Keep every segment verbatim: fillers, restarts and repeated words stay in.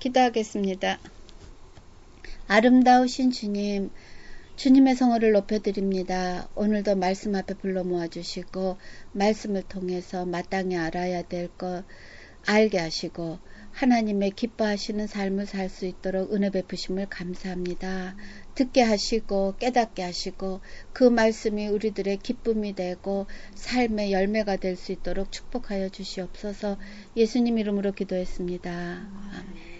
기도하겠습니다. 아름다우신 주님, 주님의 성호를 높여드립니다. 오늘도 말씀 앞에 불러 모아주시고 말씀을 통해서 마땅히 알아야 될 것 알게 하시고 하나님의 기뻐하시는 삶을 살 수 있도록 은혜 베푸심을 감사합니다. 듣게 하시고 깨닫게 하시고 그 말씀이 우리들의 기쁨이 되고 삶의 열매가 될 수 있도록 축복하여 주시옵소서. 예수님 이름으로 기도했습니다. 아멘.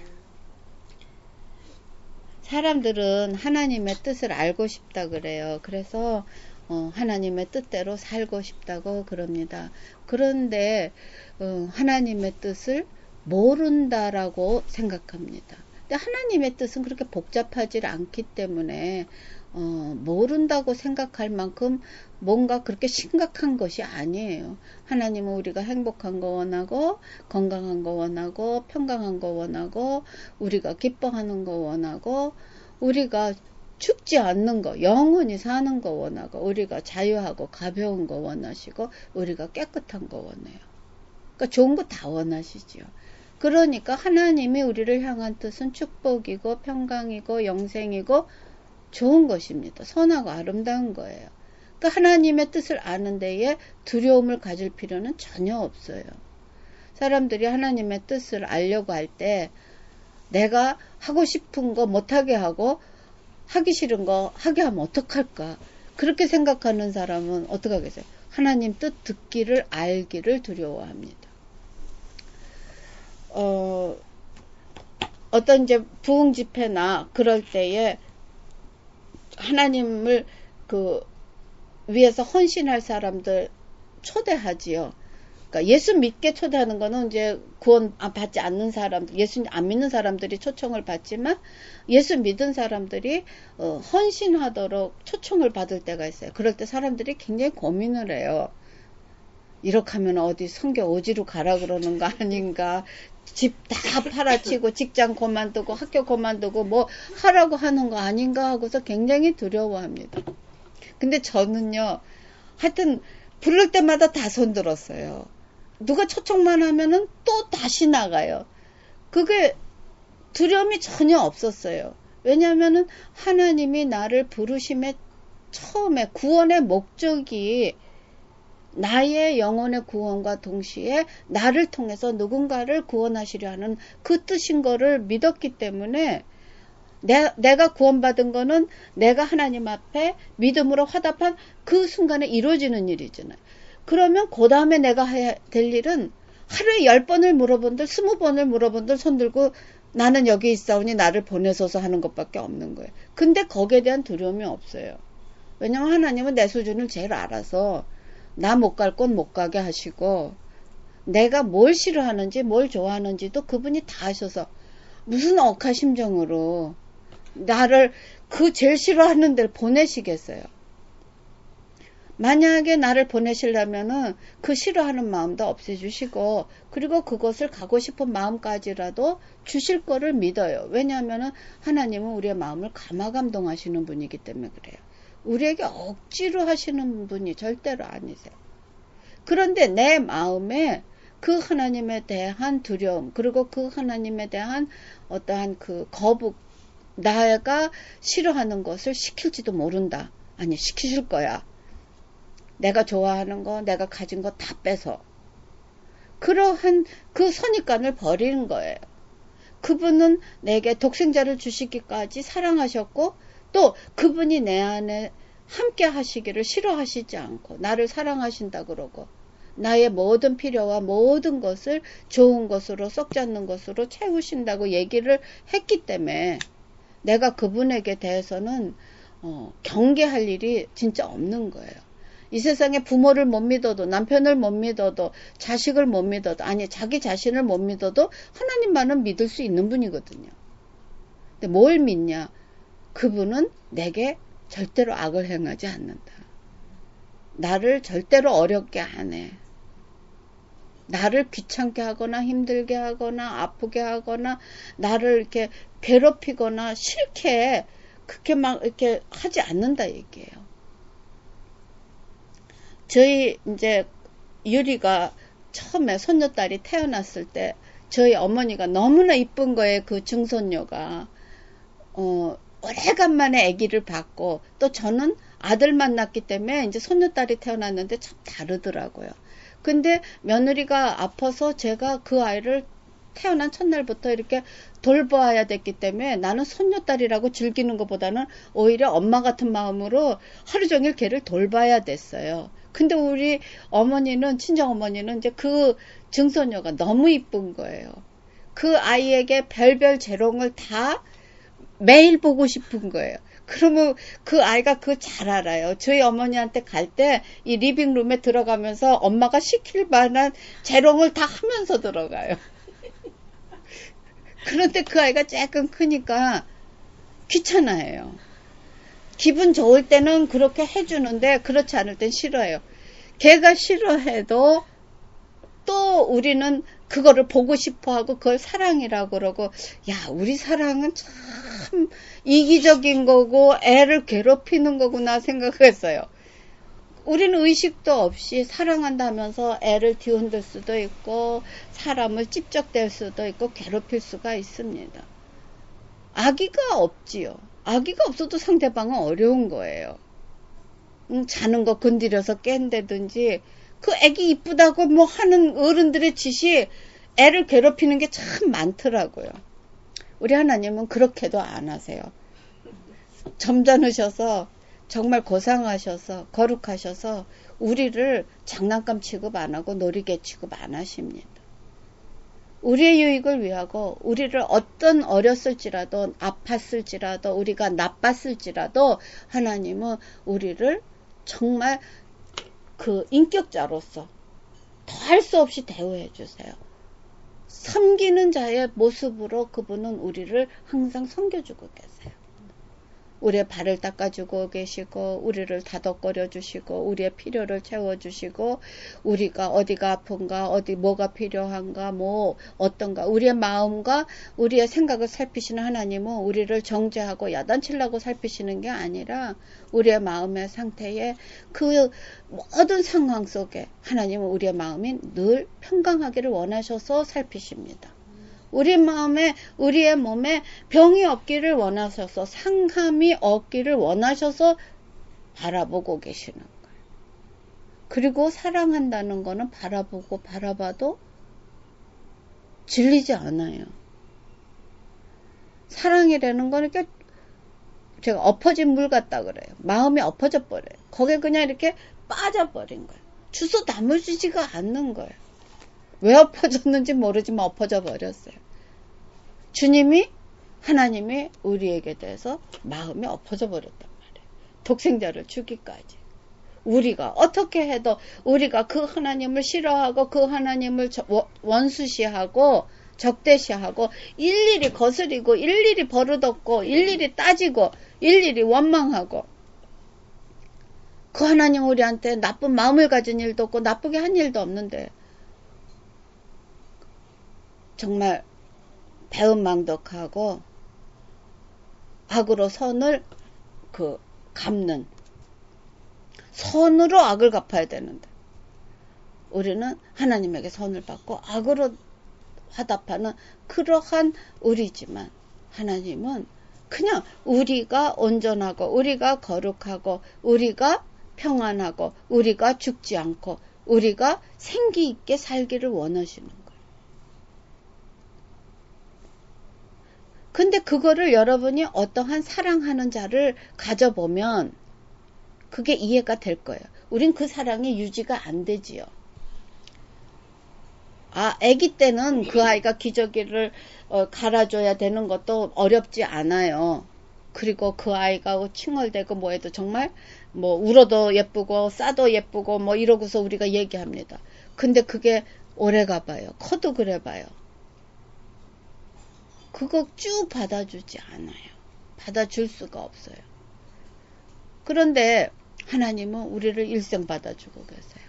사람들은 하나님의 뜻을 알고 싶다 그래요. 그래서 어, 하나님의 뜻대로 살고 싶다고 그럽니다. 그런데 어, 하나님의 뜻을 모른다라고 생각합니다. 근데 하나님의 뜻은 그렇게 복잡하지 않기 때문에 어, 모른다고 생각할 만큼 뭔가 그렇게 심각한 것이 아니에요. 하나님은 우리가 행복한 거 원하고 건강한 거 원하고 평강한 거 원하고 우리가 기뻐하는 거 원하고 우리가 죽지 않는 거 영원히 사는 거 원하고 우리가 자유하고 가벼운 거 원하시고 우리가 깨끗한 거 원해요. 그러니까 좋은 거 다 원하시지요. 그러니까 하나님이 우리를 향한 뜻은 축복이고 평강이고 영생이고 좋은 것입니다. 선하고 아름다운 거예요. 그러니까 하나님의 뜻을 아는 데에 두려움을 가질 필요는 전혀 없어요. 사람들이 하나님의 뜻을 알려고 할 때 내가 하고 싶은 거 못하게 하고 하기 싫은 거 하게 하면 어떡할까? 그렇게 생각하는 사람은 어떻게 하겠어요? 하나님 뜻 듣기를 알기를 두려워합니다. 어, 어떤 이제 부흥 집회나 그럴 때에 하나님을 그 위해서 헌신할 사람들 초대하지요. 그러니까 예수 믿게 초대하는 거는 이제 구원 받지 않는 사람들, 예수 안 믿는 사람들이 초청을 받지만 예수 믿은 사람들이 어, 헌신하도록 초청을 받을 때가 있어요. 그럴 때 사람들이 굉장히 고민을 해요. 이렇게 하면 어디 선교 오지로 가라 그러는 거 아닌가? 집 다 팔아치고 직장 그만두고 학교 그만두고 뭐 하라고 하는 거 아닌가 하고서 굉장히 두려워합니다. 근데 저는요, 하여튼 부를 때마다 다 손들었어요. 누가 초청만 하면은 또 다시 나가요. 그게 두려움이 전혀 없었어요. 왜냐하면은 하나님이 나를 부르심의 처음에 구원의 목적이 나의 영혼의 구원과 동시에 나를 통해서 누군가를 구원하시려 하는 그 뜻인 거를 믿었기 때문에 내, 내가 구원받은 거는 내가 하나님 앞에 믿음으로 화답한 그 순간에 이루어지는 일이잖아요. 그러면 그 다음에 내가 해야 될 일은 하루에 열 번을 물어본들 스무 번을 물어본들 손들고 나는 여기 있사오니 나를 보내소서 하는 것밖에 없는 거예요. 근데 거기에 대한 두려움이 없어요. 왜냐하면 하나님은 내 수준을 제일 알아서 나 못 갈 곳 못 가게 하시고 내가 뭘 싫어하는지 뭘 좋아하는지도 그분이 다 하셔서 무슨 억하심정으로 나를 그 제일 싫어하는 데를 보내시겠어요. 만약에 나를 보내시려면은 그 싫어하는 마음도 없애주시고 그리고 그것을 가고 싶은 마음까지라도 주실 거를 믿어요. 왜냐하면은 하나님은 우리의 마음을 감화감동하시는 분이기 때문에 그래요. 우리에게 억지로 하시는 분이 절대로 아니세요. 그런데 내 마음에 그 하나님에 대한 두려움 그리고 그 하나님에 대한 어떠한 그 거북 내가 싫어하는 것을 시킬지도 모른다. 아니 시키실 거야. 내가 좋아하는 거 내가 가진 거 다 빼서 그러한 그 선입관을 버리는 거예요. 그분은 내게 독생자를 주시기까지 사랑하셨고 또 그분이 내 안에 함께 하시기를 싫어하시지 않고 나를 사랑하신다 그러고 나의 모든 필요와 모든 것을 좋은 것으로 썩지 않는 것으로 채우신다고 얘기를 했기 때문에 내가 그분에게 대해서는 어, 경계할 일이 진짜 없는 거예요. 이 세상에 부모를 못 믿어도 남편을 못 믿어도 자식을 못 믿어도 아니 자기 자신을 못 믿어도 하나님만은 믿을 수 있는 분이거든요. 근데 뭘 믿냐? 그분은 내게 절대로 악을 행하지 않는다. 나를 절대로 어렵게 안 해. 나를 귀찮게 하거나 힘들게 하거나 아프게 하거나 나를 이렇게 괴롭히거나 싫게 그렇게 막 이렇게 하지 않는다 얘기예요. 저희 이제 유리가 처음에 손녀딸이 태어났을 때 저희 어머니가 너무나 이쁜 거예요. 그 증손녀가. 어, 오래간만에 아기를 받고, 또 저는 아들만 낳기 때문에 이제 손녀딸이 태어났는데 참 다르더라고요. 근데 며느리가 아파서 제가 그 아이를 태어난 첫날부터 이렇게 돌봐야 됐기 때문에 나는 손녀딸이라고 즐기는 것보다는 오히려 엄마 같은 마음으로 하루 종일 걔를 돌봐야 됐어요. 근데 우리 어머니는, 친정어머니는 이제 그 증손녀가 너무 이쁜 거예요. 그 아이에게 별별 재롱을 다 매일 보고 싶은 거예요. 그러면 그 아이가 그거 잘 알아요. 저희 어머니한테 갈 때 이 리빙룸에 들어가면서 엄마가 시킬 만한 재롱을 다 하면서 들어가요. 그런데 그 아이가 조금 크니까 귀찮아해요. 기분 좋을 때는 그렇게 해주는데 그렇지 않을 땐 싫어해요. 걔가 싫어해도 또 우리는 그거를 보고 싶어하고 그걸 사랑이라고 그러고, 야, 우리 사랑은 참 이기적인 거고 애를 괴롭히는 거구나 생각했어요. 우리는 의식도 없이 사랑한다면서 애를 뒤흔들 수도 있고 사람을 찝적댈 수도 있고 괴롭힐 수가 있습니다. 아기가 없지요. 아기가 없어도 상대방은 어려운 거예요. 응, 자는 거 건드려서 깬다든지, 그 애기 이쁘다고 뭐 하는 어른들의 짓이 애를 괴롭히는 게 참 많더라고요. 우리 하나님은 그렇게도 안 하세요. 점잖으셔서 정말 고상하셔서 거룩하셔서 우리를 장난감 취급 안 하고 놀이개 취급 안 하십니다. 우리의 유익을 위하고 우리를 어떤 어렸을지라도 아팠을지라도 우리가 나빴을지라도 하나님은 우리를 정말 그 인격자로서 더할 수 없이 대우해 주세요. 섬기는 자의 모습으로 그분은 우리를 항상 섬겨주고 계세요. 우리의 발을 닦아주고 계시고 우리를 다독거려 주시고 우리의 필요를 채워주시고 우리가 어디가 아픈가 어디 뭐가 필요한가 뭐 어떤가 우리의 마음과 우리의 생각을 살피시는 하나님은 우리를 정죄하고 야단치려고 살피시는 게 아니라 우리의 마음의 상태에 그 모든 상황 속에 하나님은 우리의 마음이 늘 평강하기를 원하셔서 살피십니다. 우리 마음에 우리의 몸에 병이 없기를 원하셔서 상함이 없기를 원하셔서 바라보고 계시는 거예요. 그리고 사랑한다는 거는 바라보고 바라봐도 질리지 않아요. 사랑이라는 거는 이렇게 제가 엎어진 물 같다 그래요. 마음이 엎어져 버려요. 거기에 그냥 이렇게 빠져버린 거예요. 주워 담아주지가 않는 거예요. 왜 엎어졌는지 모르지만 엎어져 버렸어요. 주님이 하나님이 우리에게 대해서 마음이 엎어져 버렸단 말이에요. 독생자를 주기까지. 우리가 어떻게 해도 우리가 그 하나님을 싫어하고 그 하나님을 원수시하고 적대시하고 일일이 거스리고 일일이 버릇없고 일일이 따지고 일일이 원망하고 그 하나님 우리한테 나쁜 마음을 가진 일도 없고 나쁘게 한 일도 없는데 정말 배은망덕하고 악으로 선을 그 갚는 선으로 악을 갚아야 되는데 우리는 하나님에게 선을 받고 악으로 화답하는 그러한 우리지만 하나님은 그냥 우리가 온전하고 우리가 거룩하고 우리가 평안하고 우리가 죽지 않고 우리가 생기 있게 살기를 원하시는 거예요. 근데 그거를 여러분이 어떠한 사랑하는 자를 가져보면 그게 이해가 될 거예요. 우린 그 사랑이 유지가 안 되지요. 아, 아기 때는 그 아이가 기저귀를 어, 갈아줘야 되는 것도 어렵지 않아요. 그리고 그 아이가 칭얼대고 뭐해도 정말 뭐 울어도 예쁘고 싸도 예쁘고 뭐 이러고서 우리가 얘기합니다. 근데 그게 오래 가봐요. 커도 그래 봐요. 그거 쭉 받아주지 않아요. 받아줄 수가 없어요. 그런데 하나님은 우리를 일생 받아주고 계세요.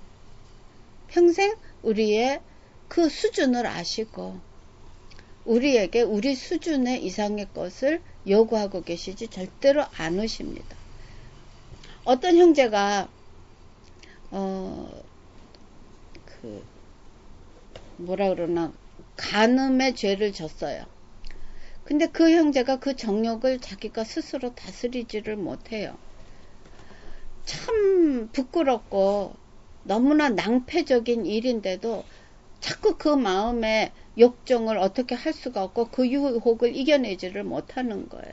평생 우리의 그 수준을 아시고 우리에게 우리 수준의 이상의 것을 요구하고 계시지 절대로 않으십니다. 어떤 형제가 어, 그 뭐라 그러나 간음의 죄를 졌어요. 근데 그 형제가 그 정욕을 자기가 스스로 다스리지를 못해요. 참 부끄럽고 너무나 낭패적인 일인데도 자꾸 그 마음에 욕정을 어떻게 할 수가 없고 그 유혹을 이겨내지를 못하는 거예요.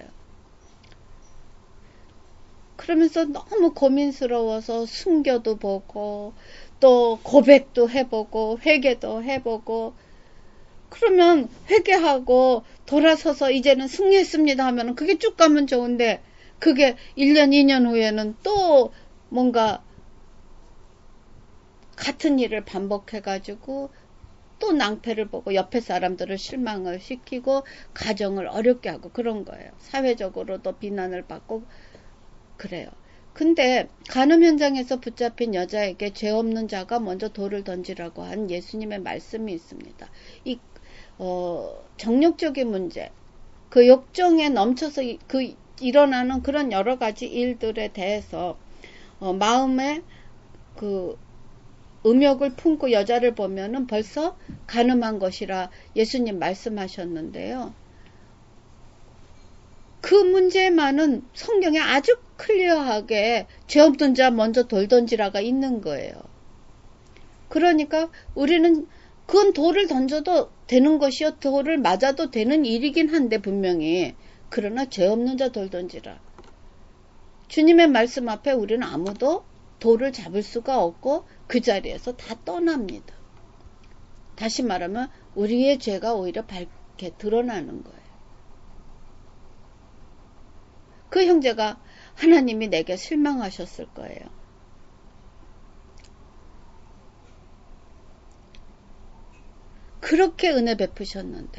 그러면서 너무 고민스러워서 숨겨도 보고 또 고백도 해보고 회개도 해보고, 그러면 회개하고 돌아서서 이제는 승리했습니다 하면 그게 쭉 가면 좋은데, 그게 일 년 이 년 후에는 또 뭔가 같은 일을 반복해가지고 또 낭패를 보고 옆에 사람들을 실망을 시키고 가정을 어렵게 하고 그런 거예요. 사회적으로도 비난을 받고 그래요. 근데 간음 현장에서 붙잡힌 여자에게 죄 없는 자가 먼저 돌을 던지라고 한 예수님의 말씀이 있습니다. 이 어, 정욕적인 문제, 그 욕정에 넘쳐서 그 일어나는 그런 여러 가지 일들에 대해서 어, 마음에 그 음욕을 품고 여자를 보면은 벌써 간음한 것이라 예수님 말씀하셨는데요. 그 문제만은 성경에 아주 클리어하게 죄 없는 자 먼저 돌 던지라가 있는 거예요. 그러니까 우리는 그건 돌을 던져도 되는 것이요, 돌을 맞아도 되는 일이긴 한데 분명히, 그러나 죄 없는 자 돌 던지라. 주님의 말씀 앞에 우리는 아무도 돌을 잡을 수가 없고 그 자리에서 다 떠납니다. 다시 말하면 우리의 죄가 오히려 밝게 드러나는 거예요. 그 형제가 하나님이 내게 실망하셨을 거예요. 그렇게 은혜 베푸셨는데,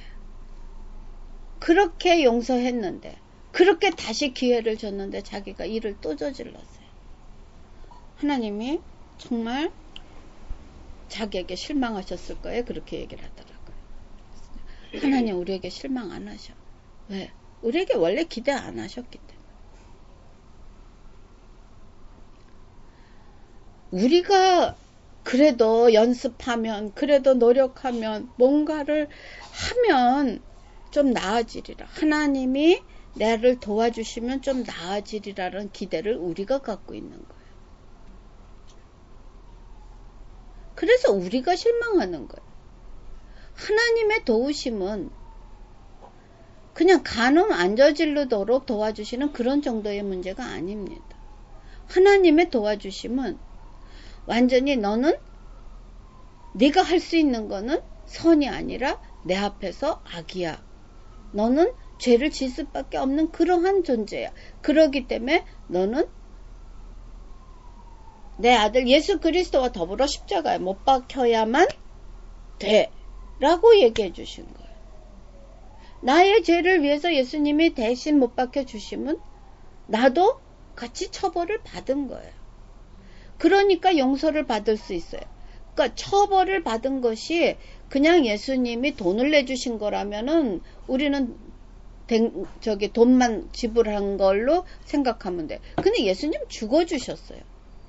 그렇게 용서했는데, 그렇게 다시 기회를 줬는데 자기가 일을 또 저질렀어요. 하나님이 정말 자기에게 실망하셨을 거예요. 그렇게 얘기를 하더라고요. 하나님 우리에게 실망 안 하셔. 왜? 우리에게 원래 기대 안 하셨기 때문에. 우리가 그래도 연습하면, 그래도 노력하면, 뭔가를 하면 좀 나아지리라. 하나님이 나를 도와주시면 좀 나아지리라는 기대를 우리가 갖고 있는 거예요. 그래서 우리가 실망하는 거예요. 하나님의 도우심은 그냥 간음 안 저지르도록 도와주시는 그런 정도의 문제가 아닙니다. 하나님의 도와주심은 완전히 너는 네가 할 수 있는 거는 선이 아니라 내 앞에서 악이야. 너는 죄를 질 수밖에 없는 그러한 존재야. 그러기 때문에 너는 내 아들 예수 그리스도와 더불어 십자가에 못 박혀야만 돼. 라고 얘기해 주신 거예요. 나의 죄를 위해서 예수님이 대신 못 박혀 주시면 나도 같이 처벌을 받은 거예요. 그러니까 용서를 받을 수 있어요. 그러니까 처벌을 받은 것이 그냥 예수님이 돈을 내주신 거라면은 우리는 된, 저기 돈만 지불한 걸로 생각하면 돼. 근데 예수님 죽어주셨어요.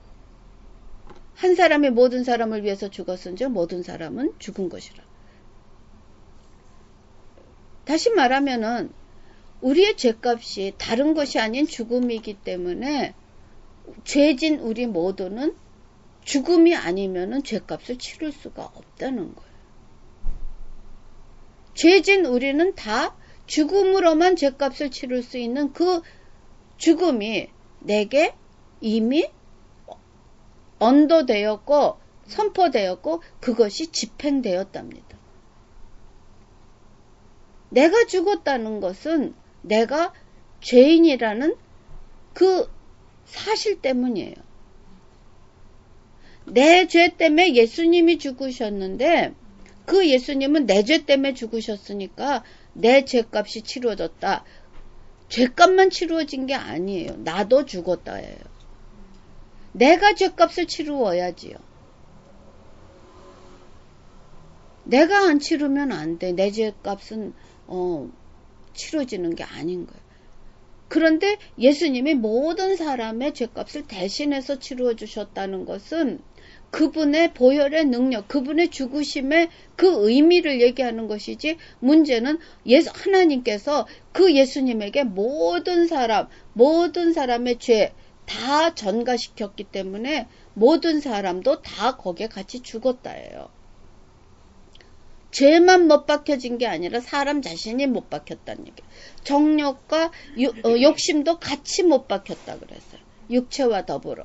한 사람이 모든 사람을 위해서 죽었은지 모든 사람은 죽은 것이라. 다시 말하면은 우리의 죄값이 다른 것이 아닌 죽음이기 때문에 죄진 우리 모두는 죽음이 아니면은 죄값을 치를 수가 없다는 거예요. 죄진 우리는 다 죽음으로만 죄값을 치를 수 있는 그 죽음이 내게 이미 언도되었고 선포되었고 그것이 집행되었답니다. 내가 죽었다는 것은 내가 죄인이라는 그 사실 때문이에요. 내 죄 때문에 예수님이 죽으셨는데 그 예수님은 내 죄 때문에 죽으셨으니까 내 죄값이 치루어졌다. 죄값만 치루어진 게 아니에요. 나도 죽었다예요. 내가 죄값을 치루어야지요. 내가 안 치르면 안 돼. 내 죄값은 어, 치러지는 게 아닌 거예요. 그런데 예수님이 모든 사람의 죄값을 대신해서 치루어 주셨다는 것은 그분의 보혈의 능력, 그분의 죽으심의 그 의미를 얘기하는 것이지, 문제는 예수, 하나님께서 그 예수님에게 모든 사람, 모든 사람의 죄 다 전가시켰기 때문에 모든 사람도 다 거기에 같이 죽었다예요. 죄만 못 박혀진 게 아니라 사람 자신이 못 박혔다는 얘기예요. 정욕과 유, 어, 욕심도 같이 못 박혔다 그랬어요. 육체와 더불어.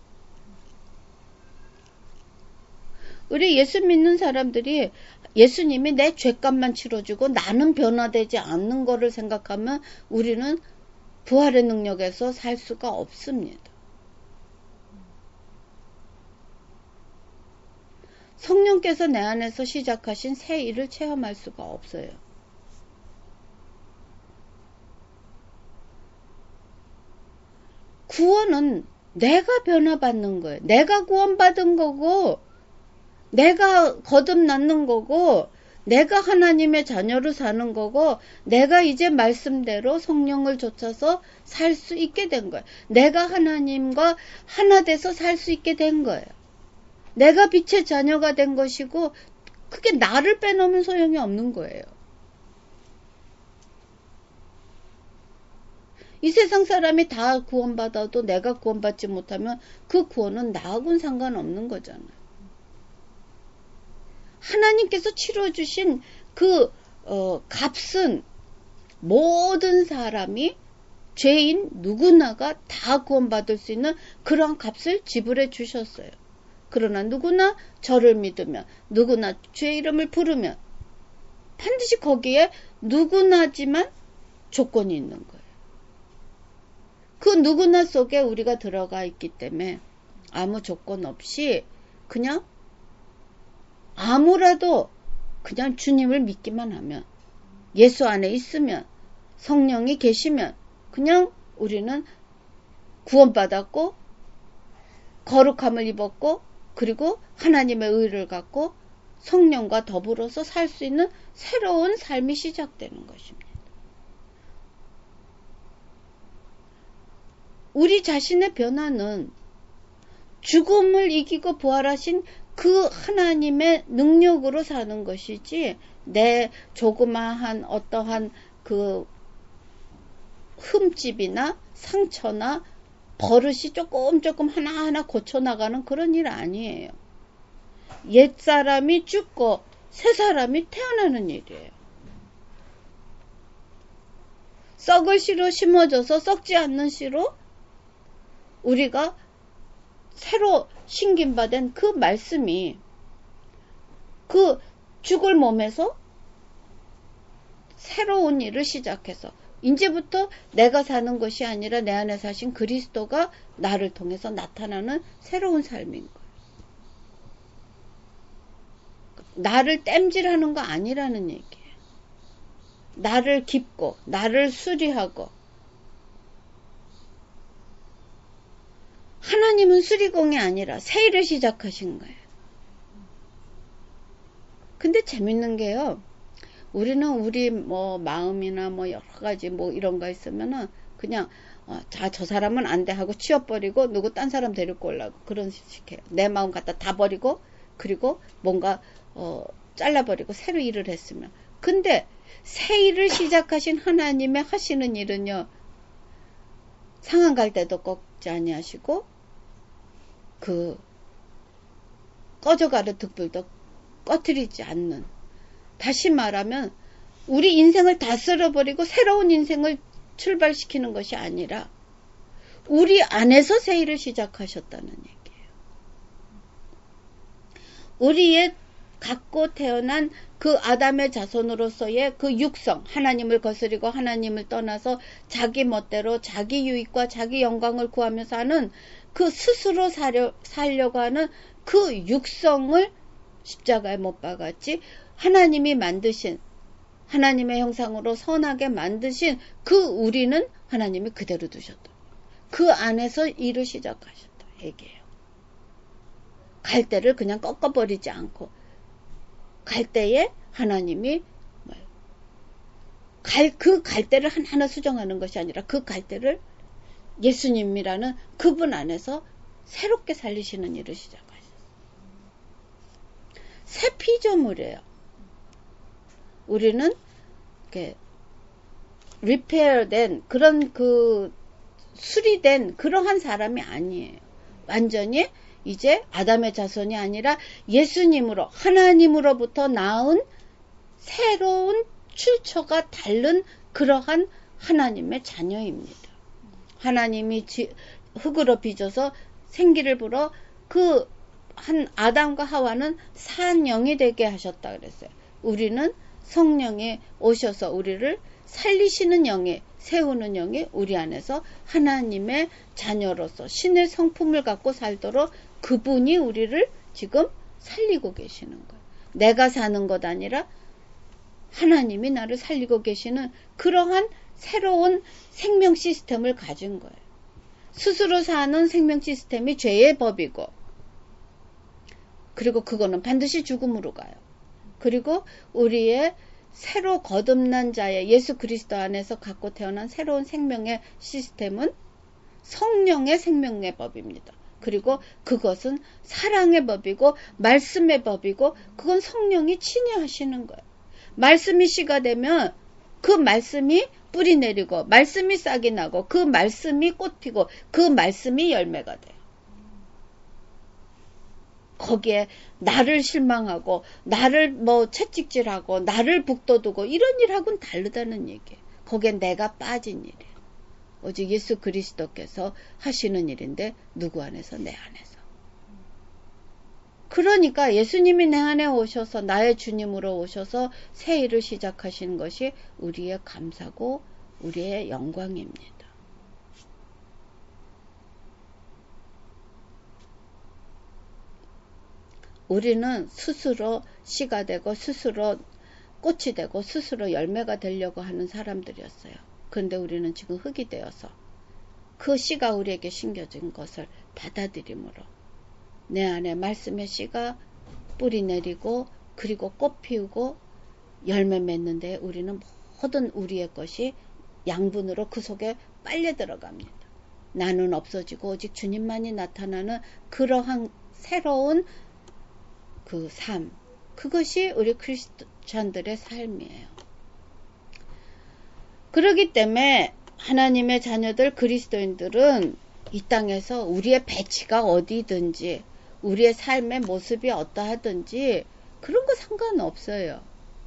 우리 예수 믿는 사람들이 예수님이 내 죄값만 치러주고 나는 변화되지 않는 거를 생각하면 우리는 부활의 능력에서 살 수가 없습니다. 성령께서 내 안에서 시작하신 새 일을 체험할 수가 없어요. 구원은 내가 변화받는 거예요. 내가 구원받은 거고, 내가 거듭났는 거고, 내가 하나님의 자녀로 사는 거고, 내가 이제 말씀대로 성령을 좇아서 살 수 있게 된 거예요. 내가 하나님과 하나 돼서 살 수 있게 된 거예요. 내가 빛의 자녀가 된 것이고, 그게 나를 빼놓으면 소용이 없는 거예요. 이 세상 사람이 다 구원받아도 내가 구원받지 못하면 그 구원은 나하고는 상관없는 거잖아요. 하나님께서 치러주신 그 어, 값은 모든 사람이 죄인 누구나가 다 구원받을 수 있는 그런 값을 지불해 주셨어요. 그러나 누구나 저를 믿으면, 누구나 주의 이름을 부르면 반드시 거기에 누구나지만 조건이 있는 거예요. 그 누구나 속에 우리가 들어가 있기 때문에 아무 조건 없이 그냥 아무라도 그냥 주님을 믿기만 하면, 예수 안에 있으면, 성령이 계시면 그냥 우리는 구원받았고 거룩함을 입었고 그리고 하나님의 의를 갖고 성령과 더불어서 살 수 있는 새로운 삶이 시작되는 것입니다. 우리 자신의 변화는 죽음을 이기고 부활하신 그 하나님의 능력으로 사는 것이지, 내 조그마한 어떠한 그 흠집이나 상처나 버릇이 조금 조금 하나하나 고쳐나가는 그런 일 아니에요. 옛사람이 죽고 새 사람이 태어나는 일이에요. 썩을 씨로 심어져서 썩지 않는 씨로 우리가 새로 신김받은 그 말씀이 그 죽을 몸에서 새로운 일을 시작해서 이제부터 내가 사는 것이 아니라 내 안에 사신 그리스도가 나를 통해서 나타나는 새로운 삶인 거예요. 나를 땜질하는 거 아니라는 얘기예요. 나를 깁고 나를 수리하고, 하나님은 수리공이 아니라 새 일을 시작하신 거예요. 근데 재밌는 게요, 우리는 우리 뭐 마음이나 뭐 여러 가지 뭐 이런 거 있으면은 그냥 어, 자, 저 사람은 안 돼 하고 치워버리고 누구 딴 사람 데리고 오려고 그런 식이에요. 내 마음 갖다 다 버리고 그리고 뭔가 어, 잘라버리고 새로 일을 했으면. 근데 새 일을 시작하신 하나님의 하시는 일은요, 상한 갈 때도 꺾지 아니하시고 그 꺼져가는 등불도 꺼트리지 않는, 다시 말하면 우리 인생을 다 쓸어버리고 새로운 인생을 출발시키는 것이 아니라 우리 안에서 새 일을 시작하셨다는 얘기예요. 우리의 갖고 태어난 그 아담의 자손으로서의 그 육성, 하나님을 거스리고 하나님을 떠나서 자기 멋대로 자기 유익과 자기 영광을 구하며 사는 그 스스로 살려, 살려고 하는 그 육성을 십자가에 못 박았지, 하나님이 만드신, 하나님의 형상으로 선하게 만드신 그 우리는 하나님이 그대로 두셨다. 그 안에서 일을 시작하셨다 얘기해요. 갈대를 그냥 꺾어버리지 않고, 갈대에 하나님이 갈, 그 갈대를 하나하나 수정하는 것이 아니라 그 갈대를 예수님이라는 그분 안에서 새롭게 살리시는 일을 시작하셨어요. 새 피조물이에요. 우리는 이렇게 리페어된 그런 그 수리된 그러한 사람이 아니에요. 완전히 이제 아담의 자손이 아니라 예수님으로 하나님으로부터 나온 새로운 출처가 다른 그러한 하나님의 자녀입니다. 하나님이 지, 흙으로 빚어서 생기를 불어 그 한 아담과 하와는 산 영이 되게 하셨다 그랬어요. 우리는 성령이 오셔서 우리를 살리시는 영이, 세우는 영이 우리 안에서 하나님의 자녀로서 신의 성품을 갖고 살도록 그분이 우리를 지금 살리고 계시는 거예요. 내가 사는 것 아니라 하나님이 나를 살리고 계시는 그러한 새로운 생명 시스템을 가진 거예요. 스스로 사는 생명 시스템이 죄의 법이고, 그리고 그거는 반드시 죽음으로 가요. 그리고 우리의 새로 거듭난 자의 예수 그리스도 안에서 갖고 태어난 새로운 생명의 시스템은 성령의 생명의 법입니다. 그리고 그것은 사랑의 법이고 말씀의 법이고 그건 성령이 친히 거예요. 말씀이 씨가 되면 그 말씀이 뿌리 내리고 말씀이 싹이 나고 그 말씀이 꽃 피고 그 말씀이 열매가 돼요. 거기에 나를 실망하고 나를 뭐 채찍질하고 나를 북돋우고 이런 일하고는 다르다는 얘기예요. 거기에 내가 빠진 일이에요. 오직 예수 그리스도께서 하시는 일인데 누구 안에서? 내 안에서. 그러니까 예수님이 내 안에 오셔서 나의 주님으로 오셔서 새 일을 시작하시는 것이 우리의 감사고 우리의 영광입니다. 우리는 스스로 씨가 되고 스스로 꽃이 되고 스스로 열매가 되려고 하는 사람들이었어요. 그런데 우리는 지금 흙이 되어서 그 씨가 우리에게 심겨진 것을 받아들임으로 내 안에 말씀의 씨가 뿌리 내리고 그리고 꽃 피우고 열매 맺는데 우리는 모든 우리의 것이 양분으로 그 속에 빨려 들어갑니다. 나는 없어지고 오직 주님만이 나타나는 그러한 새로운 그 삶, 그것이 우리 크리스찬들의 삶이에요. 그렇기 때문에 하나님의 자녀들 그리스도인들은 이 땅에서 우리의 배치가 어디든지 우리의 삶의 모습이 어떠하든지 그런 거 상관없어요.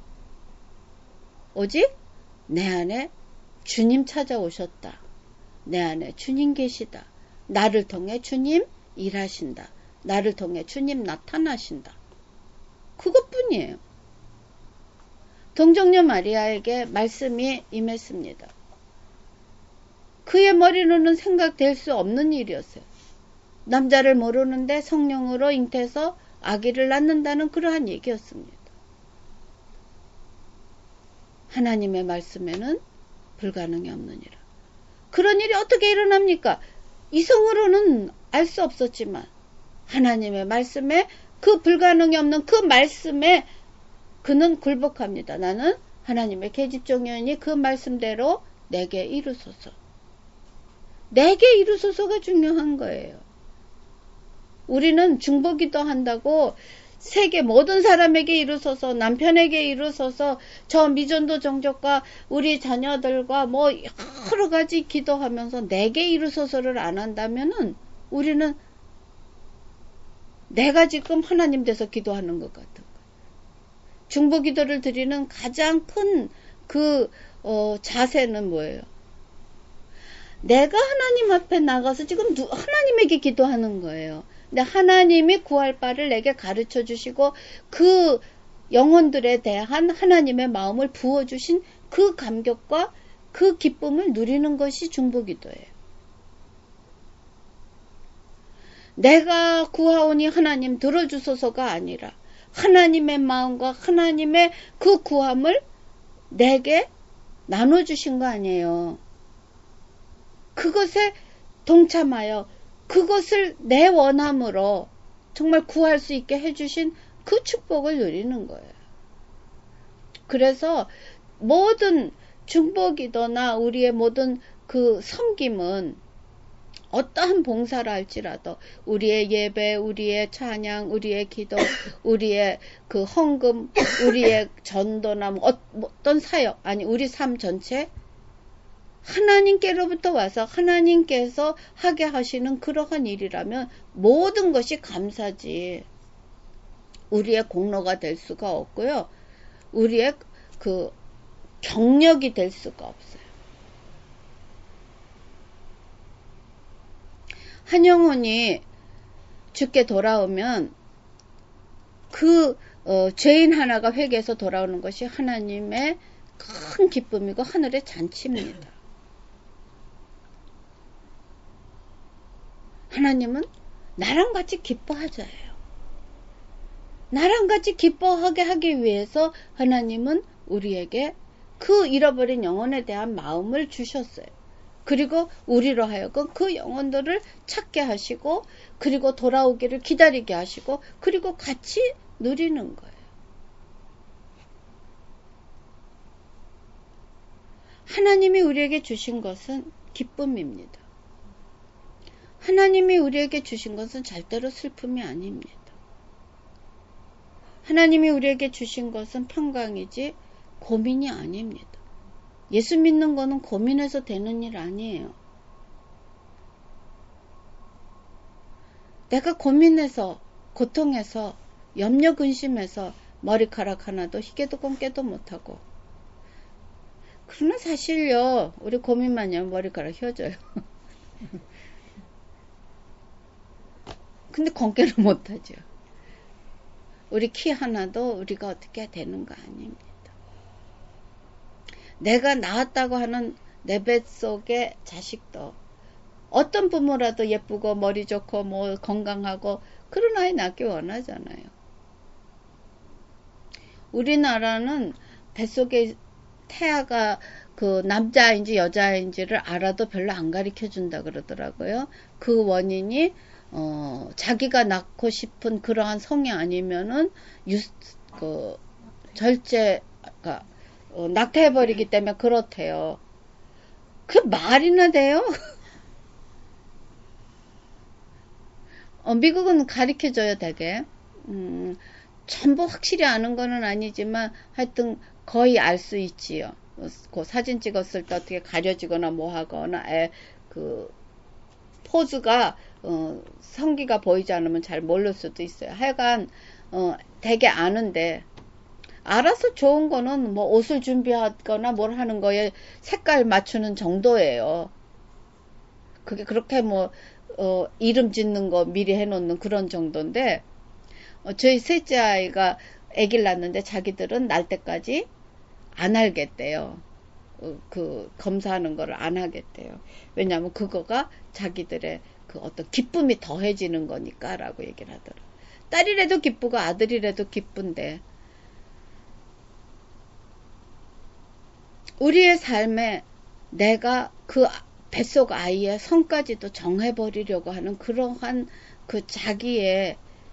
오직 내 안에 주님 찾아오셨다. 내 안에 주님 계시다. 나를 통해 주님 일하신다. 나를 통해 주님 나타나신다. 그것뿐이에요. 동정녀 마리아에게 말씀이 임했습니다. 그의 머리로는 생각될 수 없는 일이었어요. 남자를 모르는데 성령으로 잉태해서 아기를 낳는다는 그러한 얘기였습니다. 하나님의 말씀에는 불가능이 없느니라. 그런 일이 어떻게 일어납니까? 이성으로는 알 수 없었지만 하나님의 말씀에 그 불가능이 없는 그 말씀에 그는 굴복합니다. 나는 하나님의 계집종이오니 그 말씀대로 내게 이루소서. 내게 이루소서가 중요한 거예요. 우리는 중보기도 한다고 세계 모든 사람에게 이루소서, 남편에게 이루소서, 저 미전도 종족과 우리 자녀들과 뭐 여러 가지 기도하면서 내게 이루소서를 안 한다면은 우리는 내가 지금 하나님 돼서 기도하는 것 같은 거예요. 중보기도를 드리는 가장 큰 그 어, 자세는 뭐예요? 내가 하나님 앞에 나가서 지금 누, 하나님에게 기도하는 거예요. 근데 하나님이 구할 바를 내게 가르쳐 주시고 그 영혼들에 대한 하나님의 마음을 부어주신 그 감격과 그 기쁨을 누리는 것이 중보기도예요. 내가 구하오니 하나님 들어주소서가 아니라 하나님의 마음과 하나님의 그 구함을 내게 나눠주신 거 아니에요. 그것에 동참하여 그것을 내 원함으로 정말 구할 수 있게 해주신 그 축복을 누리는 거예요. 그래서 모든 중보기도나 우리의 모든 그 섬김은 어떠한 봉사를 할지라도 우리의 예배, 우리의 찬양, 우리의 기도, 우리의 그 헌금, 우리의 전도나 뭐 어떤 사역, 아니 우리 삶 전체 하나님께로부터 와서 하나님께서 하게 하시는 그러한 일이라면 모든 것이 감사지. 우리의 공로가 될 수가 없고요. 우리의 그 경력이 될 수가 없어요. 한 영혼이 주께 돌아오면 그 어, 죄인 하나가 회개해서 돌아오는 것이 하나님의 큰 기쁨이고 하늘의 잔치입니다. 하나님은 나랑 같이 기뻐하자예요. 나랑 같이 기뻐하게 하기 위해서 하나님은 우리에게 그 잃어버린 영혼에 대한 마음을 주셨어요. 그리고 우리로 하여금 그 영혼들을 찾게 하시고 그리고 돌아오기를 기다리게 하시고 그리고 같이 누리는 거예요. 하나님이 우리에게 주신 것은 기쁨입니다. 하나님이 우리에게 주신 것은 절대로 슬픔이 아닙니다. 하나님이 우리에게 주신 것은 평강이지 고민이 아닙니다. 예수 믿는 거는 고민해서 되는 일 아니에요. 내가 고민해서 고통해서 염려 근심해서 머리카락 하나도 희게도 꼼게도 못하고 그러나 사실요 우리 고민만 하면 머리카락 휘어져요. 근데 꼼게는 못하죠. 우리 키 하나도 우리가 어떻게 되는 거 아닙니다. 내가 낳았다고 하는 내 뱃속의 자식도 어떤 부모라도 예쁘고 머리 좋고 뭐 건강하고 그런 아이 낳기 원하잖아요. 우리나라는 뱃속에 태아가 그 남자아인지 여자아인지를 알아도 별로 안 가르쳐 준다 그러더라고요. 그 원인이 어, 자기가 낳고 싶은 그러한 성이 아니면은 유, 그 절제가 어, 낙태해버리기 때문에 그렇대요. 그 말이나 돼요? 어, 미국은 가르쳐줘요, 되게. 음, 전부 확실히 아는 거는 아니지만 하여튼 거의 알 수 있지요. 그 사진 찍었을 때 어떻게 가려지거나 뭐 하거나 에, 그 포즈가 어, 성기가 보이지 않으면 잘 모를 수도 있어요. 하여간 어, 되게 아는데 알아서 좋은 거는 뭐 옷을 준비하거나 뭘 하는 거에 색깔 맞추는 정도예요. 그게 그렇게 뭐 어, 이름 짓는 거 미리 해놓는 그런 정도인데 어, 저희 셋째 아이가 아기를 낳는데 자기들은 날 때까지 안 알겠대요. 어, 그 검사하는 거를 안 하겠대요. 왜냐하면 그거가 자기들의 그 어떤 기쁨이 더해지는 거니까 라고 얘기를 하더라고요. 딸이라도 기쁘고 아들이라도 기쁜데 우리의 삶에 내가 그 뱃속 아이의 성까지도 정해버리려고 하는 그러한 그 자기의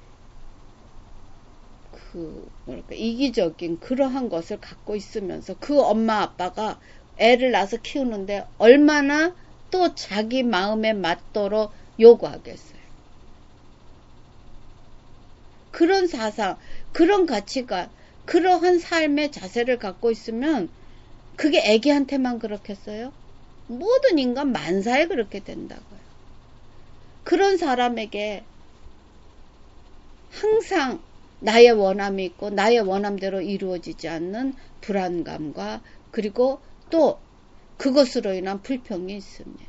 그 뭐랄까 이기적인 그러한 것을 갖고 있으면서 그 엄마 아빠가 애를 낳아서 키우는데 얼마나 또 자기 마음에 맞도록 요구하겠어요. 그런 사상, 그런 가치관, 그러한 삶의 자세를 갖고 있으면 그게 애기한테만 그렇겠어요? 모든 인간 만사에 그렇게 된다고요. 그런 사람에게 항상 나의 원함이 있고 나의 원함대로 이루어지지 않는 불안감과 그리고 또 그것으로 인한 불평이 있습니다.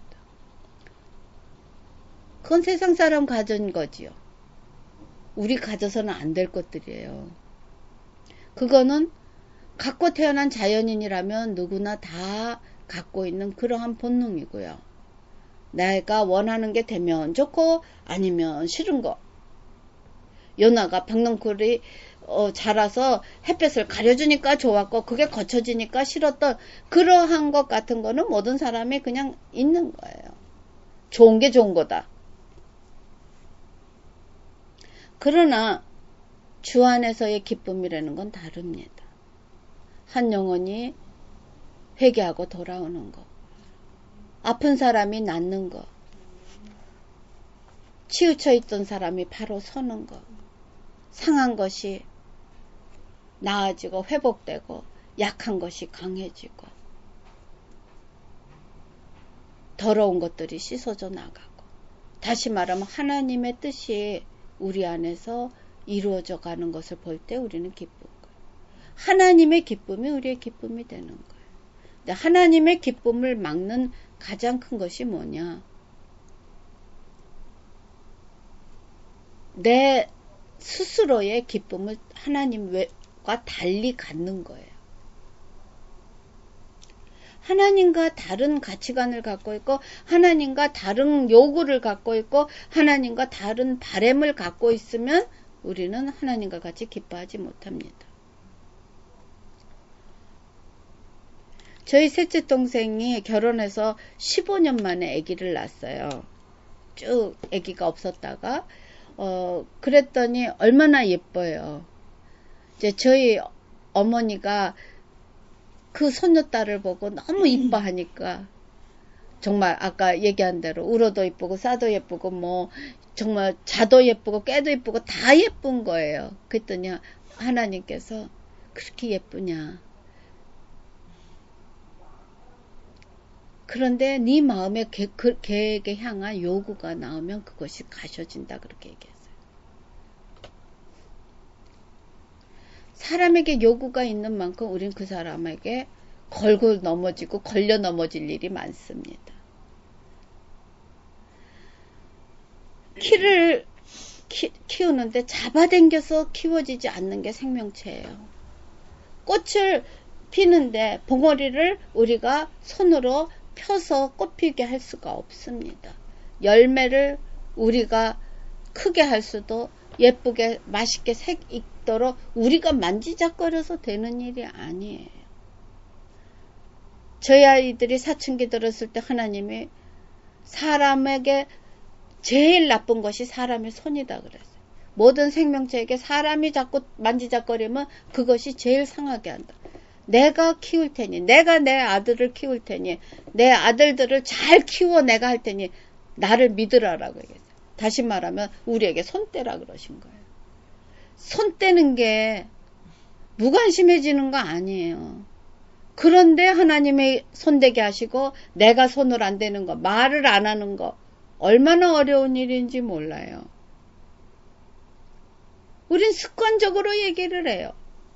그건 세상 사람 가진 거지요. 우리 가져서는 안 될 것들이에요. 그거는 갖고 태어난 자연인이라면 누구나 다 갖고 있는 그러한 본능이고요. 내가 원하는 게 되면 좋고 아니면 싫은 거. 연아가 박넝쿨이 어, 자라서 햇볕을 가려주니까 좋았고 그게 거쳐지니까 싫었던 그러한 것 같은 거는 모든 사람이 그냥 있는 거예요. 좋은 게 좋은 거다. 그러나 주 안에서의 기쁨이라는 건 다릅니다. 한 영혼이 회개하고 돌아오는 거, 아픈 사람이 낫는 거, 치우쳐 있던 사람이 바로 서는 거. 상한 것이 나아지고 회복되고 약한 것이 강해지고 더러운 것들이 씻어져 나가고 다시 말하면 하나님의 뜻이 우리 안에서 이루어져 가는 것을 볼 때 우리는 기쁜 거예요. 하나님의 기쁨이 우리의 기쁨이 되는 거예요. 근데 하나님의 기쁨을 막는 가장 큰 것이 뭐냐? 내 스스로의 기쁨을 하나님과 달리 갖는 거예요. 하나님과 다른 가치관을 갖고 있고 하나님과 다른 요구를 갖고 있고 하나님과 다른 바램을 갖고 있으면 우리는 하나님과 같이 기뻐하지 못합니다. 저희 셋째 동생이 결혼해서 십오 년 만에 아기를 낳았어요. 쭉 아기가 없었다가 어 그랬더니 얼마나 예뻐요. 이제 저희 어머니가 그 손녀딸을 보고 너무 이뻐하니까 정말 아까 얘기한 대로 울어도 예쁘고 싸도 예쁘고 뭐 정말 자도 예쁘고 깨도 예쁘고 다 예쁜 거예요. 그랬더니 하나님께서 그렇게 예쁘냐? 그런데 네 마음에 개, 그, 걔에게 향한 요구가 나오면 그것이 가셔진다 그렇게 얘기했어요. 사람에게 요구가 있는 만큼 우린 그 사람에게 걸고 넘어지고 걸려 넘어질 일이 많습니다. 키를 키, 키우는데 잡아당겨서 키워지지 않는 게 생명체예요. 꽃을 피는데 봉오리를 우리가 손으로 펴서 꽃 피게 할 수가 없습니다. 열매를 우리가 크게 할 수도 예쁘게 맛있게 색 익도록 우리가 만지작거려서 되는 일이 아니에요. 저희 아이들이 사춘기 들었을 때 하나님이 사람에게 제일 나쁜 것이 사람의 손이다 그랬어요. 모든 생명체에게 사람이 자꾸 만지작거리면 그것이 제일 상하게 한다. 내가 키울 테니, 내가 내 아들을 키울 테니, 내 아들들을 잘 키워 내가 할 테니 나를 믿으라라고 얘기했어요. 다시 말하면 우리에게 손 떼라 그러신 거예요. 손 떼는 게 무관심해지는 거 아니에요. 그런데 하나님의 손대게 하시고 내가 손을 안 대는 거, 말을 안 하는 거 얼마나 어려운 일인지 몰라요. 우린 습관적으로 얘기를 해요.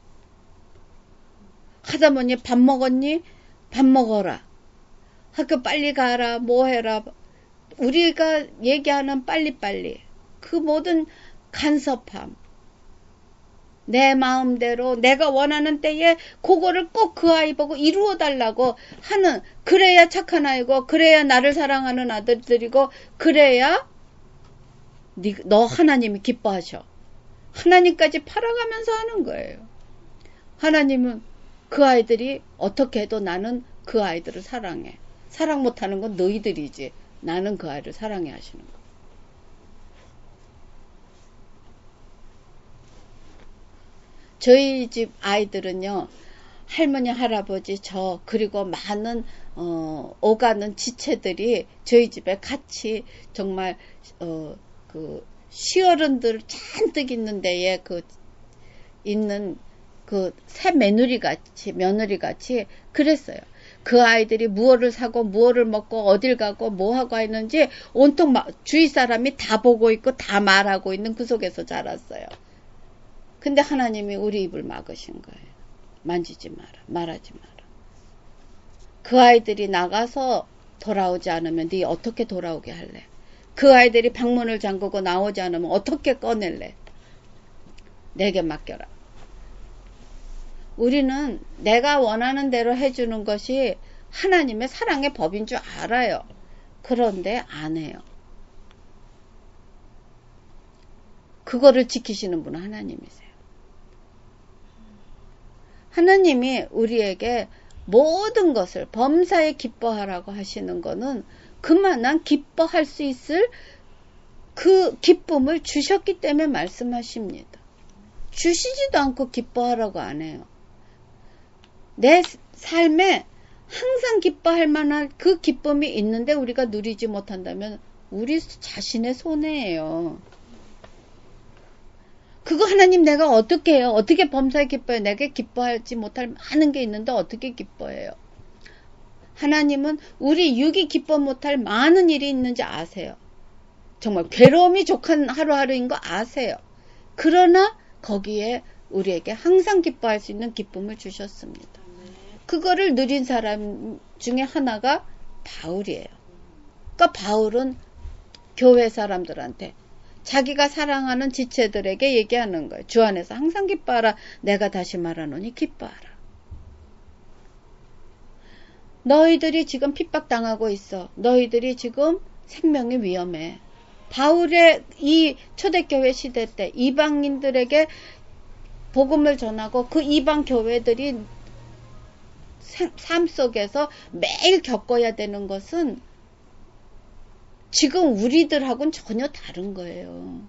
하다보니 밥 먹었니? 밥 먹어라. 학교 빨리 가라. 뭐 해라. 우리가 얘기하는 빨리빨리. 그 모든 간섭함. 내 마음대로 내가 원하는 때에 그거를 꼭 그 아이 보고 이루어 달라고 하는, 그래야 착한 아이고 그래야 나를 사랑하는 아들들이고 그래야 너 하나님이 기뻐하셔. 하나님까지 팔아가면서 하는 거예요. 하나님은 그 아이들이 어떻게 해도 나는 그 아이들을 사랑해. 사랑 못하는 건 너희들이지. 나는 그 아이를 사랑해 하시는 거. 저희 집 아이들은요, 할머니, 할아버지, 저, 그리고 많은, 어, 오가는 지체들이 저희 집에 같이 정말, 어, 그, 시어른들 잔뜩 있는 데에 그, 있는 그, 새 며느리 같이, 며느리 같이 그랬어요. 그 아이들이 무엇을 사고, 무엇을 먹고, 어딜 가고, 뭐 하고 했는지 온통 주위 사람이 다 보고 있고, 다 말하고 있는 그 속에서 자랐어요. 근데 하나님이 우리 입을 막으신 거예요. 만지지 마라. 말하지 마라. 그 아이들이 나가서 돌아오지 않으면 네 어떻게 돌아오게 할래? 그 아이들이 방문을 잠그고 나오지 않으면 어떻게 꺼낼래? 내게 맡겨라. 우리는 내가 원하는 대로 해주는 것이 하나님의 사랑의 법인 줄 알아요. 그런데 안 해요. 그거를 지키시는 분은 하나님이세요. 하나님이 우리에게 모든 것을 범사에 기뻐하라고 하시는 거는 그만한 기뻐할 수 있을 그 기쁨을 주셨기 때문에 말씀하십니다. 주시지도 않고 기뻐하라고 안 해요. 내 삶에 항상 기뻐할 만한 그 기쁨이 있는데 우리가 누리지 못한다면 우리 자신의 손해예요. 그거 하나님 내가 어떻게 해요? 어떻게 범사에 기뻐해요? 내게 기뻐하지 못할 많은 게 있는데 어떻게 기뻐해요? 하나님은 우리 육이 기뻐 못할 많은 일이 있는지 아세요. 정말 괴로움이 족한 하루하루인 거 아세요. 그러나 거기에 우리에게 항상 기뻐할 수 있는 기쁨을 주셨습니다. 그거를 누린 사람 중에 하나가 바울이에요. 그러니까 바울은 교회 사람들한테 자기가 사랑하는 지체들에게 얘기하는 거예요. 주 안에서 항상 기뻐하라. 내가 다시 말하노니 기뻐하라. 너희들이 지금 핍박당하고 있어. 너희들이 지금 생명이 위험해. 바울의 이 초대교회 시대 때 이방인들에게 복음을 전하고 그 이방 교회들이 삶 속에서 매일 겪어야 되는 것은 지금 우리들하고는 전혀 다른 거예요.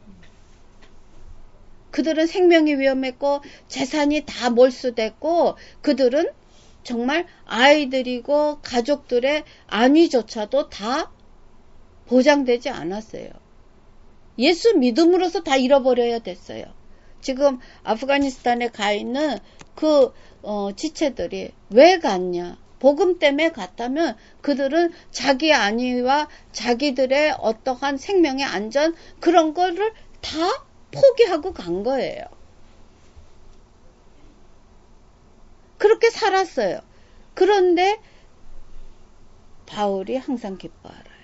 그들은 생명이 위험했고 재산이 다 몰수됐고 그들은 정말 아이들이고 가족들의 안위조차도 다 보장되지 않았어요. 예수 믿음으로써 다 잃어버려야 됐어요. 지금 아프가니스탄에 가 있는 그 어, 지체들이 왜 갔냐? 복음 때문에 갔다면 그들은 자기 안위와 자기들의 어떠한 생명의 안전 그런 거를 다 포기하고 간 거예요. 그렇게 살았어요. 그런데 바울이 항상 기뻐하라요.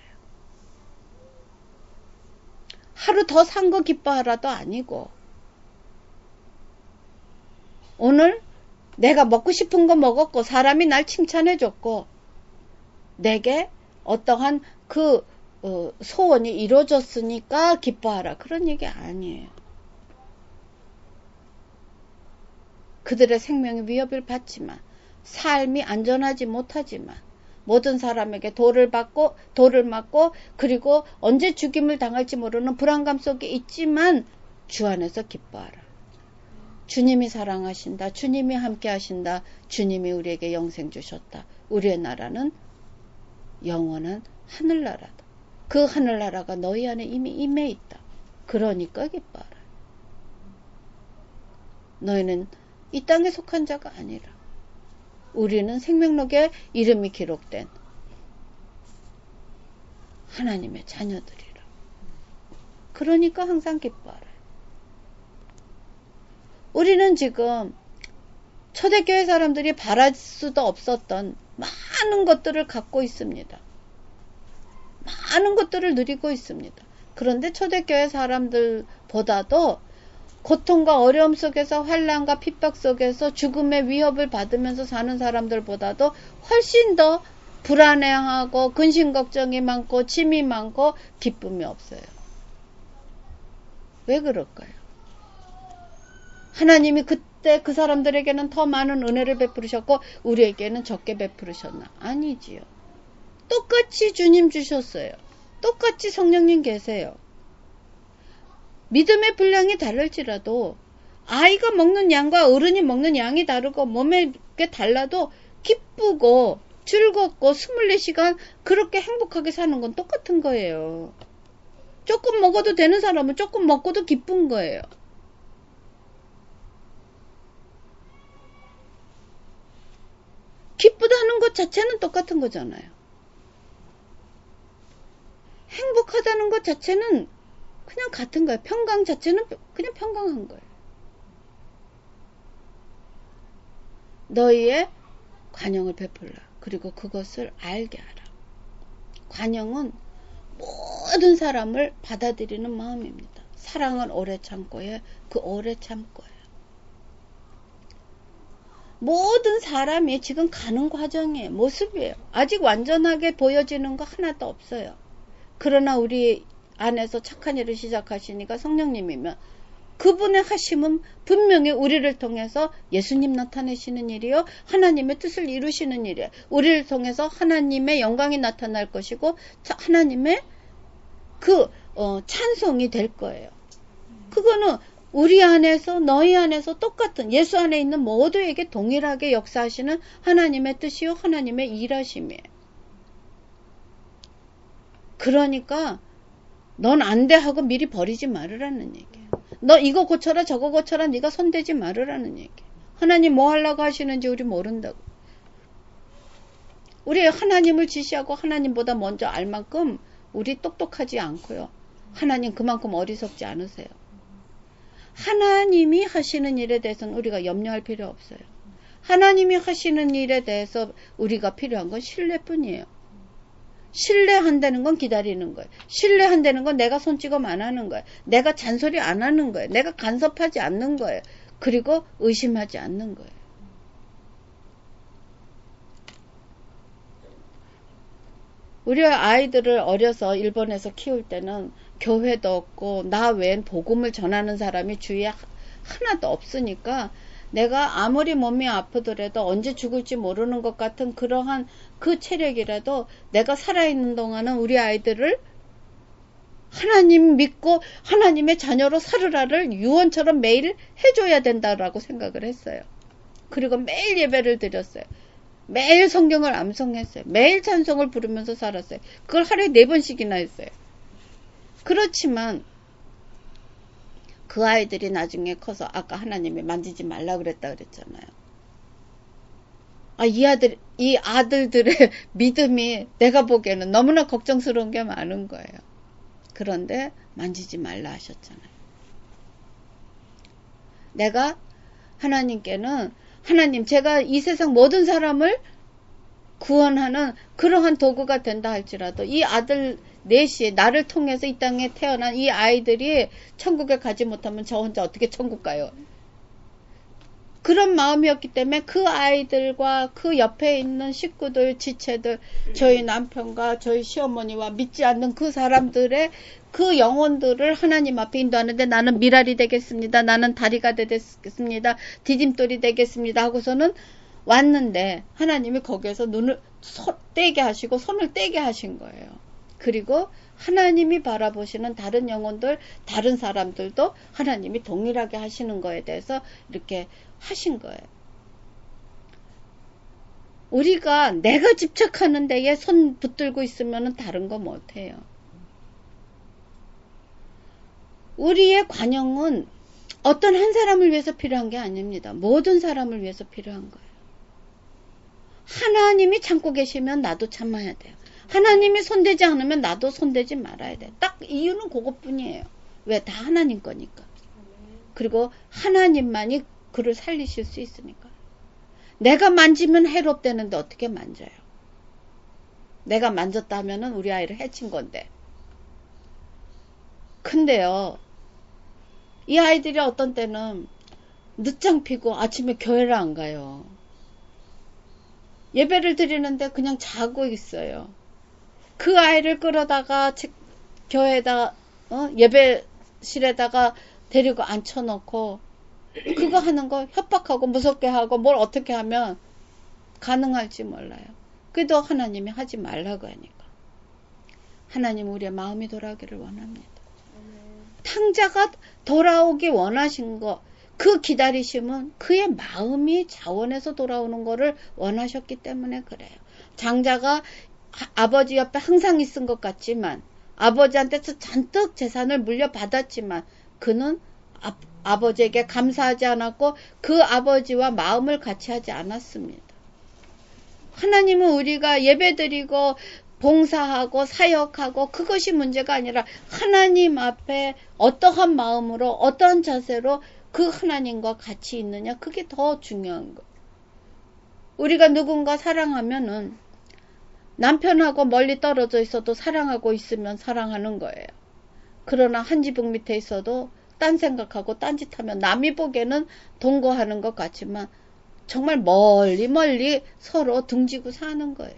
하루 더 산 거 기뻐하라도 아니고 오늘 내가 먹고 싶은 거 먹었고 사람이 날 칭찬해줬고 내게 어떠한 그 어, 소원이 이루어졌으니까 기뻐하라. 그런 얘기 아니에요. 그들의 생명이 위협을 받지만 삶이 안전하지 못하지만 모든 사람에게 돌을 받고 돌을 맞고 그리고 언제 죽임을 당할지 모르는 불안감 속에 있지만 주 안에서 기뻐하라. 주님이 사랑하신다. 주님이 함께 하신다. 주님이 우리에게 영생 주셨다. 우리의 나라는 영원한 하늘나라다. 그 하늘나라가 너희 안에 이미 임해 있다. 그러니까 기뻐하라. 너희는 이 땅에 속한 자가 아니라 우리는 생명록에 이름이 기록된 하나님의 자녀들이라. 그러니까 항상 기뻐하라. 우리는 지금 초대교회 사람들이 바랄 수도 없었던 많은 것들을 갖고 있습니다. 많은 것들을 누리고 있습니다. 그런데 초대교회 사람들보다도 고통과 어려움 속에서 환난과 핍박 속에서 죽음의 위협을 받으면서 사는 사람들보다도 훨씬 더 불안해하고 근심 걱정이 많고 짐이 많고 기쁨이 없어요. 왜 그럴까요? 하나님이 그때 그 사람들에게는 더 많은 은혜를 베푸셨고 우리에게는 적게 베푸셨나? 아니지요. 똑같이 주님 주셨어요. 똑같이 성령님 계세요. 믿음의 분량이 다를지라도 아이가 먹는 양과 어른이 먹는 양이 다르고 몸에 게 달라도 기쁘고 즐겁고 이십사 시간 그렇게 행복하게 사는 건 똑같은 거예요. 조금 먹어도 되는 사람은 조금 먹고도 기쁜 거예요. 기쁘다는 것 자체는 똑같은 거잖아요. 행복하다는 것 자체는 그냥 같은 거예요. 평강 자체는 그냥 평강한 거예요. 너희의 관용을 베풀라. 그리고 그것을 알게 하라. 관용은 모든 사람을 받아들이는 마음입니다. 사랑은 오래 참고에 그 오래 참고예요. 모든 사람이 지금 가는 과정이에요. 모습이에요. 아직 완전하게 보여지는 거 하나도 없어요. 그러나 우리 안에서 착한 일을 시작하시니까 성령님이면 그분의 하심은 분명히 우리를 통해서 예수님 나타내시는 일이요. 하나님의 뜻을 이루시는 일이에요. 우리를 통해서 하나님의 영광이 나타날 것이고 하나님의 그 어, 찬송이 될 거예요. 그거는 우리 안에서 너희 안에서 똑같은 예수 안에 있는 모두에게 동일하게 역사하시는 하나님의 뜻이요 하나님의 일하심이에요. 그러니까 넌 안 돼 하고 미리 버리지 말으라는 얘기예요. 너 이거 고쳐라 저거 고쳐라 네가 손대지 말으라는 얘기예요. 하나님 뭐 하려고 하시는지 우리 모른다고. 우리 하나님을 지시하고 하나님보다 먼저 알 만큼 우리 똑똑하지 않고요. 하나님 그만큼 어리석지 않으세요. 하나님이 하시는 일에 대해서는 우리가 염려할 필요 없어요. 하나님이 하시는 일에 대해서 우리가 필요한 건 신뢰뿐이에요. 신뢰한다는 건 기다리는 거예요. 신뢰한다는 건 내가 손찌검 안 하는 거예요. 내가 잔소리 안 하는 거예요. 내가 간섭하지 않는 거예요. 그리고 의심하지 않는 거예요. 우리 아이들을 어려서 일본에서 키울 때는 교회도 없고 나 외엔 복음을 전하는 사람이 주위에 하나도 없으니까 내가 아무리 몸이 아프더라도 언제 죽을지 모르는 것 같은 그러한 그 체력이라도 내가 살아있는 동안은 우리 아이들을 하나님 믿고 하나님의 자녀로 살으라를 유언처럼 매일 해줘야 된다라고 생각을 했어요. 그리고 매일 예배를 드렸어요. 매일 성경을 암송했어요. 매일 찬송을 부르면서 살았어요. 그걸 하루에 네 번씩이나 했어요. 그렇지만 그 아이들이 나중에 커서 아까 하나님이 만지지 말라 그랬다 그랬잖아요. 아, 이 아들, 이 아들들의 믿음이 내가 보기에는 너무나 걱정스러운 게 많은 거예요. 그런데 만지지 말라 하셨잖아요. 내가 하나님께는 하나님 제가 이 세상 모든 사람을 구원하는 그러한 도구가 된다 할지라도 이 아들 넷이 나를 통해서 이 땅에 태어난 이 아이들이 천국에 가지 못하면 저 혼자 어떻게 천국 가요? 그런 마음이었기 때문에 그 아이들과 그 옆에 있는 식구들, 지체들, 저희 남편과 저희 시어머니와 믿지 않는 그 사람들의 그 영혼들을 하나님 앞에 인도하는데 나는 미랄이 되겠습니다. 나는 다리가 되겠습니다. 디딤돌이 되겠습니다. 하고서는 왔는데 하나님이 거기에서 눈을 소, 떼게 하시고 손을 떼게 하신 거예요. 그리고 하나님이 바라보시는 다른 영혼들, 다른 사람들도 하나님이 동일하게 하시는 거에 대해서 이렇게 하신 거예요. 우리가 내가 집착하는 데에 손 붙들고 있으면 다른 거 못해요. 우리의 관용은 어떤 한 사람을 위해서 필요한 게 아닙니다. 모든 사람을 위해서 필요한 거예요. 하나님이 참고 계시면 나도 참아야 돼요. 하나님이 손대지 않으면 나도 손대지 말아야 돼. 딱 이유는 그것뿐이에요. 왜? 다 하나님 거니까. 그리고 하나님만이 그를 살리실 수 있으니까. 내가 만지면 해롭다는데 어떻게 만져요? 내가 만졌다 하면은 우리 아이를 해친 건데. 근데요, 이 아이들이 어떤 때는 늦장 피고 아침에 교회를 안 가요. 예배를 드리는데 그냥 자고 있어요. 그 아이를 끌어다가 교회에다 어? 예배실에다가 데리고 앉혀놓고 그거 하는 거 협박하고 무섭게 하고 뭘 어떻게 하면 가능할지 몰라요. 그래도 하나님이 하지 말라고 하니까. 하나님 우리의 마음이 돌아오기를 원합니다. 탕자가 돌아오기 원하신 거, 그 기다리심은 그의 마음이 자원해서 돌아오는 거를 원하셨기 때문에 그래요. 장자가 아버지 옆에 항상 있은 것 같지만 아버지한테서 잔뜩 재산을 물려받았지만 그는 아, 아버지에게 감사하지 않았고 그 아버지와 마음을 같이 하지 않았습니다. 하나님은 우리가 예배드리고 봉사하고 사역하고 그것이 문제가 아니라 하나님 앞에 어떠한 마음으로 어떠한 자세로 그 하나님과 같이 있느냐, 그게 더 중요한 거예요. 우리가 누군가 사랑하면은 남편하고 멀리 떨어져 있어도 사랑하고 있으면 사랑하는 거예요. 그러나 한 지붕 밑에 있어도 딴 생각하고 딴짓하면 남이 보기에는 동거하는 것 같지만 정말 멀리 멀리 서로 등지고 사는 거예요.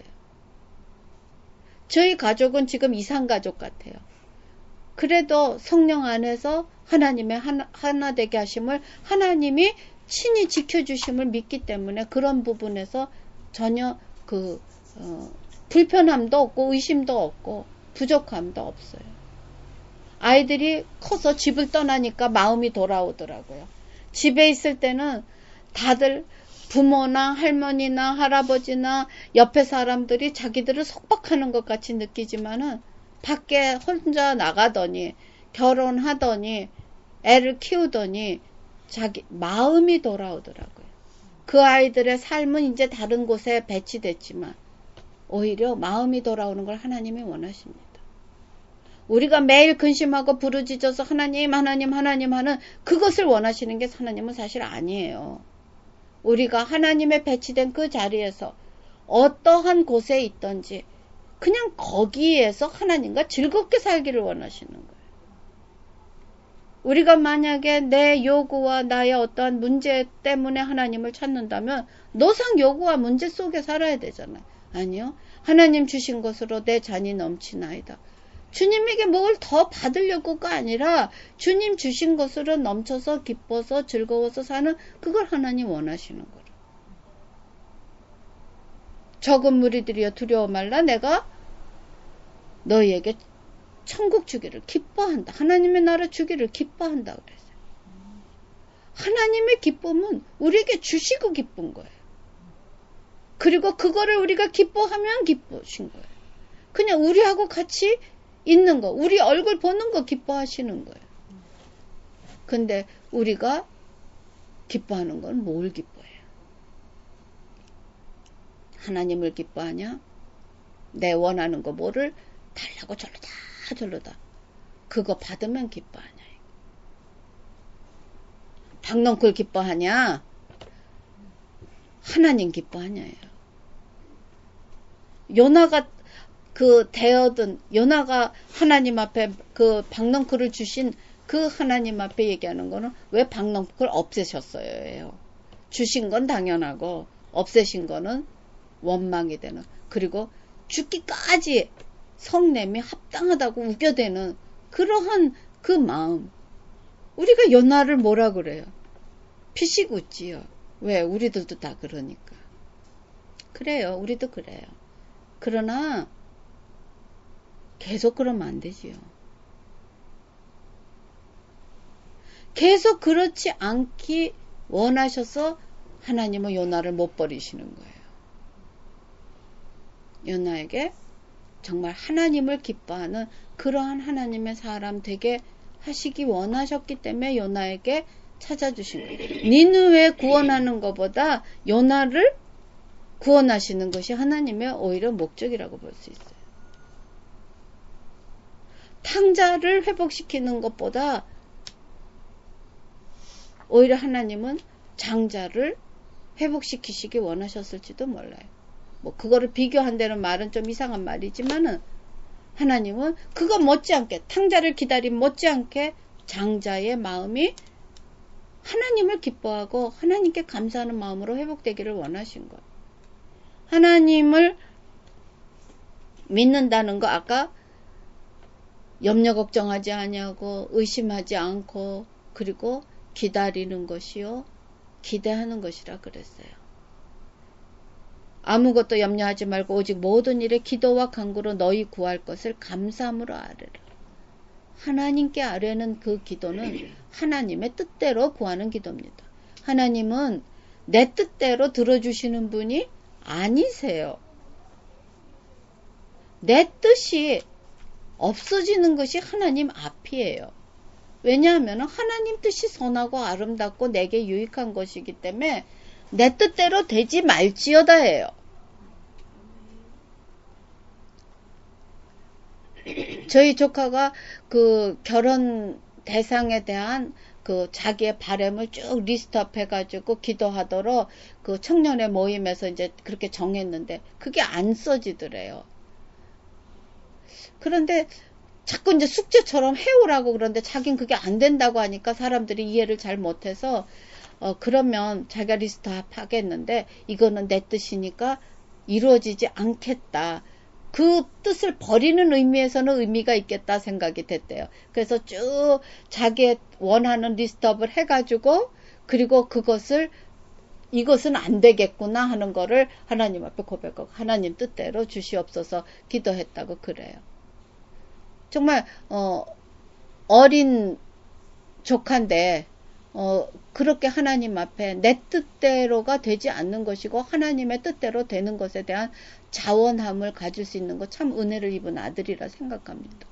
저희 가족은 지금 이산가족 같아요. 그래도 성령 안에서 하나님의 하나, 하나 되게 하심을 하나님이 친히 지켜주심을 믿기 때문에 그런 부분에서 전혀 그 어, 불편함도 없고 의심도 없고 부족함도 없어요. 아이들이 커서 집을 떠나니까 마음이 돌아오더라고요. 집에 있을 때는 다들 부모나 할머니나 할아버지나 옆에 사람들이 자기들을 속박하는 것 같이 느끼지만은 밖에 혼자 나가더니 결혼하더니 애를 키우더니 자기 마음이 돌아오더라고요. 그 아이들의 삶은 이제 다른 곳에 배치됐지만 오히려 마음이 돌아오는 걸 하나님이 원하십니다. 우리가 매일 근심하고 부르짖어서 하나님 하나님 하나님 하는 그것을 원하시는 게 하나님은 사실 아니에요. 우리가 하나님의 배치된 그 자리에서 어떠한 곳에 있든지 그냥 거기에서 하나님과 즐겁게 살기를 원하시는 거예요. 우리가 만약에 내 요구와 나의 어떠한 문제 때문에 하나님을 찾는다면 노상 요구와 문제 속에 살아야 되잖아요. 아니요. 하나님 주신 것으로 내 잔이 넘치나이다. 주님에게 뭘 더 받으려고가 아니라 주님 주신 것으로 넘쳐서 기뻐서 즐거워서 사는 그걸 하나님 원하시는 거예요. 적은 무리들이여 두려워 말라. 내가 너희에게 천국 주기를 기뻐한다. 하나님의 나라 주기를 기뻐한다 그랬어요. 하나님의 기쁨은 우리에게 주시고 기쁜 거예요. 그리고 그거를 우리가 기뻐하면 기쁘신 거예요. 그냥 우리하고 같이 있는 거, 우리 얼굴 보는 거 기뻐하시는 거예요. 근데 우리가 기뻐하는 건 뭘 기뻐해요? 하나님을 기뻐하냐? 내 원하는 거 뭐를 달라고 절로다 절로다 그거 받으면 기뻐하냐? 박넝쿨 기뻐하냐? 하나님 기뻐하냐예요. 요나가 그 대어든 요나가 하나님 앞에 그 박넝쿨을 주신 그 하나님 앞에 얘기하는 거는 왜 박넝쿨 없애셨어요? 주신 건 당연하고 없애신 거는 원망이 되는, 그리고 죽기까지 성냄이 합당하다고 우겨대는 그러한 그 마음. 우리가 요나를 뭐라 그래요? 피식 웃지요. 왜? 우리들도 다 그러니까. 그래요. 우리도 그래요. 그러나 계속 그러면 안 되지요. 계속 그렇지 않기 원하셔서 하나님은 요나를 못 버리시는 거예요. 요나에게 정말 하나님을 기뻐하는 그러한 하나님의 사람 되게 하시기 원하셨기 때문에 요나에게 찾아주신 거예요. 니느웨 구원하는 것보다 요나를 구원하시는 것이 하나님의 오히려 목적이라고 볼 수 있어요. 탕자를 회복시키는 것보다 오히려 하나님은 장자를 회복시키시기 원하셨을지도 몰라요. 뭐 그거를 비교한다는 말은 좀 이상한 말이지만은 하나님은 그거 못지않게 탕자를 기다린 못지않게 장자의 마음이 하나님을 기뻐하고 하나님께 감사하는 마음으로 회복되기를 원하신 거예요. 하나님을 믿는다는 거 아까 염려 걱정하지 아니하고 의심하지 않고 그리고 기다리는 것이요 기대하는 것이라 그랬어요. 아무것도 염려하지 말고 오직 모든 일에 기도와 간구로 너희 구할 것을 감사함으로 아뢰라. 하나님께 아뢰는 그 기도는 하나님의 뜻대로 구하는 기도입니다. 하나님은 내 뜻대로 들어주시는 분이 아니세요. 내 뜻이 없어지는 것이 하나님 앞이에요. 왜냐하면 하나님 뜻이 선하고 아름답고 내게 유익한 것이기 때문에 내 뜻대로 되지 말지어다 해요. 저희 조카가 그 결혼 대상에 대한 그 자기의 바람을 쭉 리스트업 해가지고 기도하도록 그 청년의 모임에서 이제 그렇게 정했는데 그게 안 써지더래요. 그런데 자꾸 이제 숙제처럼 해오라고 그러는데 자긴 그게 안 된다고 하니까 사람들이 이해를 잘 못해서 어 그러면 자기가 리스트업 하겠는데 이거는 내 뜻이니까 이루어지지 않겠다. 그 뜻을 버리는 의미에서는 의미가 있겠다 생각이 됐대요. 그래서 쭉 자기 원하는 리스트업을 해가지고 그리고 그것을 이것은 안 되겠구나 하는 거를 하나님 앞에 고백하고 하나님 뜻대로 주시옵소서 기도했다고 그래요. 정말 어, 어린 조카인데 어, 그렇게 하나님 앞에 내 뜻대로가 되지 않는 것이고 하나님의 뜻대로 되는 것에 대한 자원함을 가질 수 있는 거 참 은혜를 입은 아들이라 생각합니다.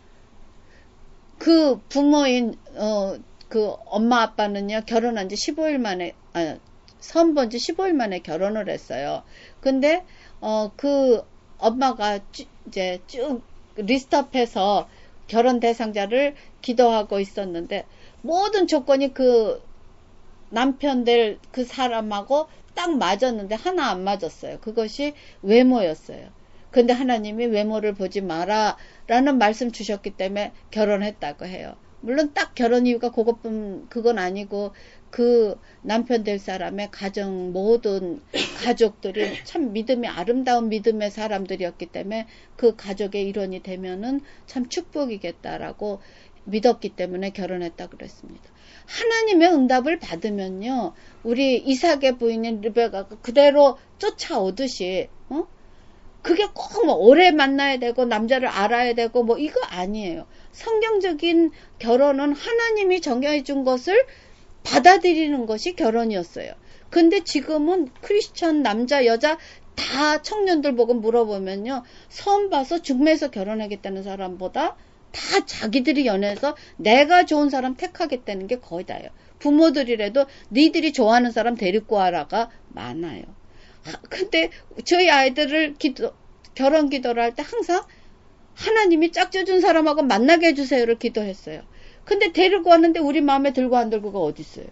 그 부모인 어, 그 엄마 아빠는요 결혼한 지 십오 일 만에 아, 처음 본 지 십오 일 만에 결혼을 했어요. 근데 어, 그 엄마가 쭈, 이제 쭉 리스트업해서 결혼 대상자를 기도하고 있었는데 모든 조건이 그 남편 될 그 사람하고 딱 맞았는데 하나 안 맞았어요. 그것이 외모였어요. 근데 하나님이 외모를 보지 마라 라는 말씀 주셨기 때문에 결혼했다고 해요. 물론 딱 결혼 이유가 그것뿐 그건 아니고 그 남편 될 사람의 가정 모든 가족들이 참 믿음이 아름다운 믿음의 사람들이었기 때문에 그 가족의 일원이 되면은 참 축복이겠다라고 믿었기 때문에 결혼했다고 그랬습니다. 하나님의 응답을 받으면요 우리 이삭의 부인인 르베가가 그대로 쫓아오듯이 어? 그게 꼭 뭐 오래 만나야 되고 남자를 알아야 되고 뭐 이거 아니에요. 성경적인 결혼은 하나님이 정해 준 것을 받아들이는 것이 결혼이었어요. 근데 지금은 크리스천 남자 여자 다 청년들 보고 물어보면요 처음 봐서 중매에서 결혼하겠다는 사람보다 다 자기들이 연애해서 내가 좋은 사람 택하겠다는 게 거의 다예요. 부모들이라도 니들이 좋아하는 사람 데리고 와라가 많아요. 근데 저희 아이들을 기도, 결혼 기도를 할 때 항상 하나님이 짝져준 사람하고 만나게 해주세요를 기도했어요. 근데 데리고 왔는데 우리 마음에 들고 안 들고가 어디 있어요?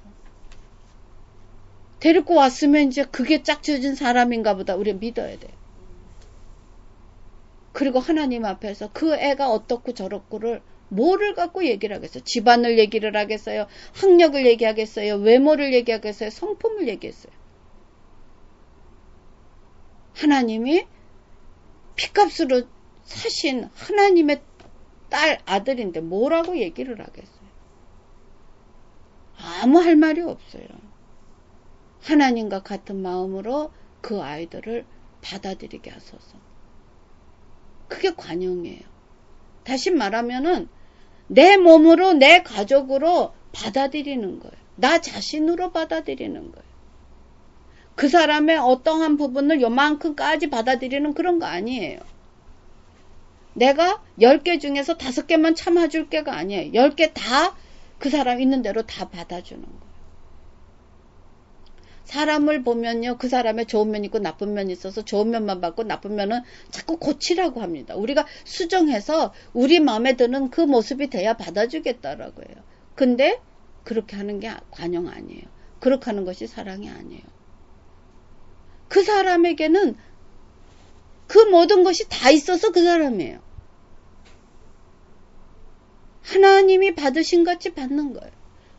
데리고 왔으면 이제 그게 짝져준 사람인가 보다 우리 믿어야 돼요. 그리고 하나님 앞에서 그 애가 어떻고 저렇고를 뭐를 갖고 얘기를 하겠어요? 집안을 얘기를 하겠어요? 학력을 얘기하겠어요? 외모를 얘기하겠어요? 성품을 얘기했어요. 하나님이 피값으로 사신 하나님의 딸 아들인데 뭐라고 얘기를 하겠어요? 아무 할 말이 없어요. 하나님과 같은 마음으로 그 아이들을 받아들이게 하소서. 그게 관용이에요. 다시 말하면은 내 몸으로 내 가족으로 받아들이는 거예요. 나 자신으로 받아들이는 거예요. 그 사람의 어떠한 부분을 요만큼까지 받아들이는 그런 거 아니에요. 내가 열 개 중에서 다섯 개만 참아줄 게가 아니에요. 열 개 다 그 사람 있는 대로 다 받아주는 거예요. 사람을 보면요, 그 사람의 좋은 면이 있고 나쁜 면이 있어서 좋은 면만 받고 나쁜 면은 자꾸 고치라고 합니다. 우리가 수정해서 우리 마음에 드는 그 모습이 돼야 받아주겠다라고 해요. 근데 그렇게 하는 게 관용 아니에요. 그렇게 하는 것이 사랑이 아니에요. 그 사람에게는 그 모든 것이 다 있어서 그 사람이에요. 하나님이 받으신 같이 받는 거예요.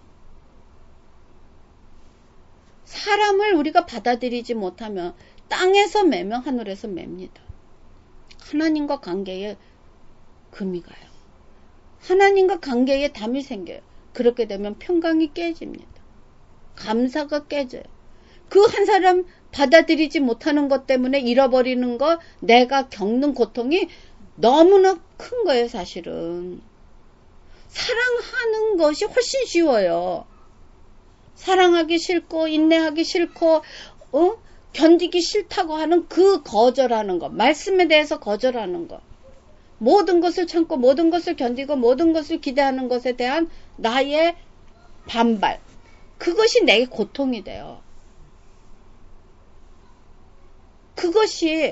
사람을 우리가 받아들이지 못하면 땅에서 매면 하늘에서 맵니다. 하나님과 관계에 금이 가요. 하나님과 관계에 담이 생겨요. 그렇게 되면 평강이 깨집니다. 감사가 깨져요. 그 한 사람 받아들이지 못하는 것 때문에 잃어버리는 것, 내가 겪는 고통이 너무나 큰 거예요, 사실은. 사랑하는 것이 훨씬 쉬워요. 사랑하기 싫고 인내하기 싫고 어? 견디기 싫다고 하는 그 거절하는 것, 말씀에 대해서 거절하는 것, 모든 것을 참고 모든 것을 견디고 모든 것을 기대하는 것에 대한 나의 반발, 그것이 내게 고통이 돼요. 그것이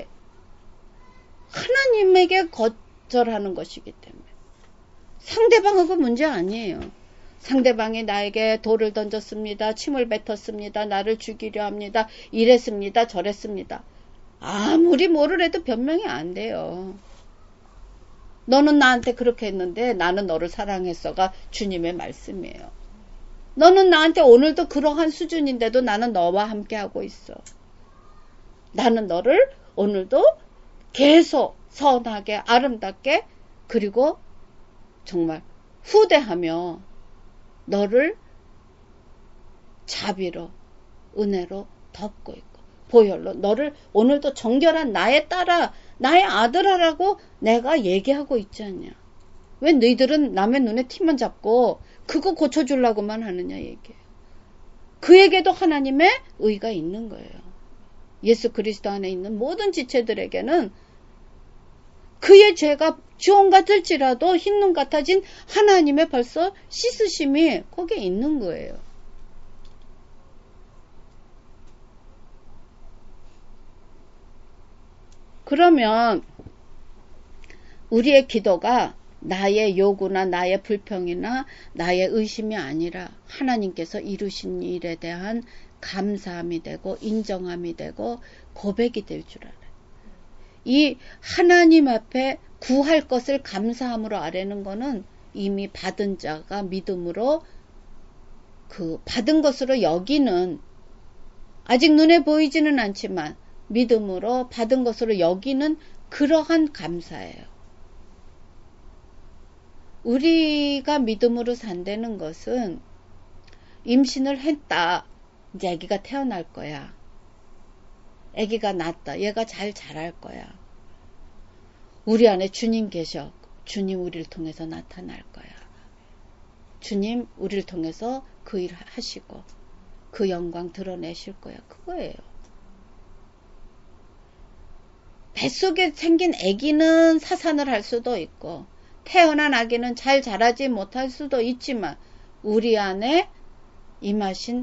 하나님에게 거절하는 것이기 때문에 상대방하고 문제 아니에요. 상대방이 나에게 돌을 던졌습니다. 침을 뱉었습니다. 나를 죽이려 합니다. 이랬습니다. 저랬습니다. 아무리 뭐를 해도 변명이 안 돼요. 너는 나한테 그렇게 했는데 나는 너를 사랑했어가 주님의 말씀이에요. 너는 나한테 오늘도 그러한 수준인데도 나는 너와 함께 하고 있어. 나는 너를 오늘도 계속 선하게 아름답게 그리고 정말 후대하며 너를 자비로 은혜로 덮고 있고 보혈로 너를 오늘도 정결한 나의 딸아 나의 아들아라고 내가 얘기하고 있지 않냐. 왜 너희들은 남의 눈에 티만 잡고 그거 고쳐주려고만 하느냐 얘기해요. 그에게도 하나님의 의가 있는 거예요. 예수 그리스도 안에 있는 모든 지체들에게는 그의 죄가 주홍 같을지라도 흰눈 같아진 하나님의 벌써 씻으심이 거기에 있는 거예요. 그러면 우리의 기도가 나의 요구나 나의 불평이나 나의 의심이 아니라 하나님께서 이루신 일에 대한 감사함이 되고 인정함이 되고 고백이 될 줄 알아요. 이 하나님 앞에 구할 것을 감사함으로 아뢰는 거는 이미 받은 자가 믿음으로 그 받은 것으로 여기는, 아직 눈에 보이지는 않지만 믿음으로 받은 것으로 여기는 그러한 감사예요. 우리가 믿음으로 산다는 것은 임신을 했다. 이제 아기가 태어날 거야. 아기가 낳았다. 얘가 잘 자랄 거야. 우리 안에 주님 계셔. 주님 우리를 통해서 나타날 거야. 주님 우리를 통해서 그 일 하시고 그 영광 드러내실 거야. 그거예요. 뱃속에 생긴 아기는 사산을 할 수도 있고 태어난 아기는 잘 자라지 못할 수도 있지만 우리 안에 임하신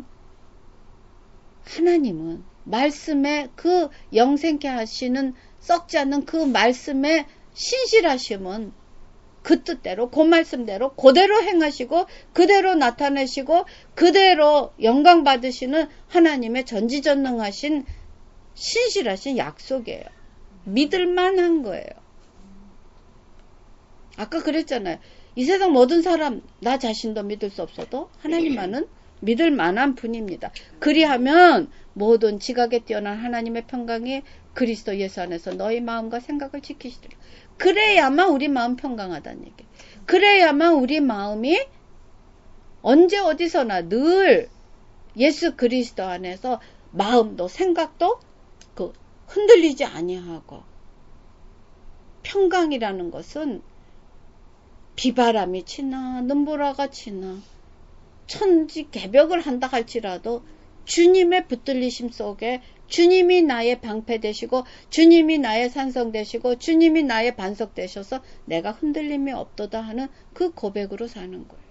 하나님은 말씀에 그 영생케 하시는 썩지 않는 그 말씀에 신실하심은 그 뜻대로 그 말씀대로 그대로 행하시고 그대로 나타내시고 그대로 영광 받으시는 하나님의 전지전능하신 신실하신 약속이에요. 믿을만한 거예요. 아까 그랬잖아요. 이 세상 모든 사람 나 자신도 믿을 수 없어도 하나님만은 믿을 만한 분입니다. 그리하면 모든 지각에 뛰어난 하나님의 평강이 그리스도 예수 안에서 너희 마음과 생각을 지키시리라. 그래야만 우리 마음 평강하다는 얘기. 그래야만 우리 마음이 언제 어디서나 늘 예수 그리스도 안에서 마음도 생각도 그 흔들리지 아니하고, 평강이라는 것은 비바람이 치나 눈보라가 치나 천지 개벽을 한다 할지라도 주님의 붙들리심 속에 주님이 나의 방패 되시고 주님이 나의 산성 되시고 주님이 나의 반석 되셔서 내가 흔들림이 없도다 하는 그 고백으로 사는 거예요.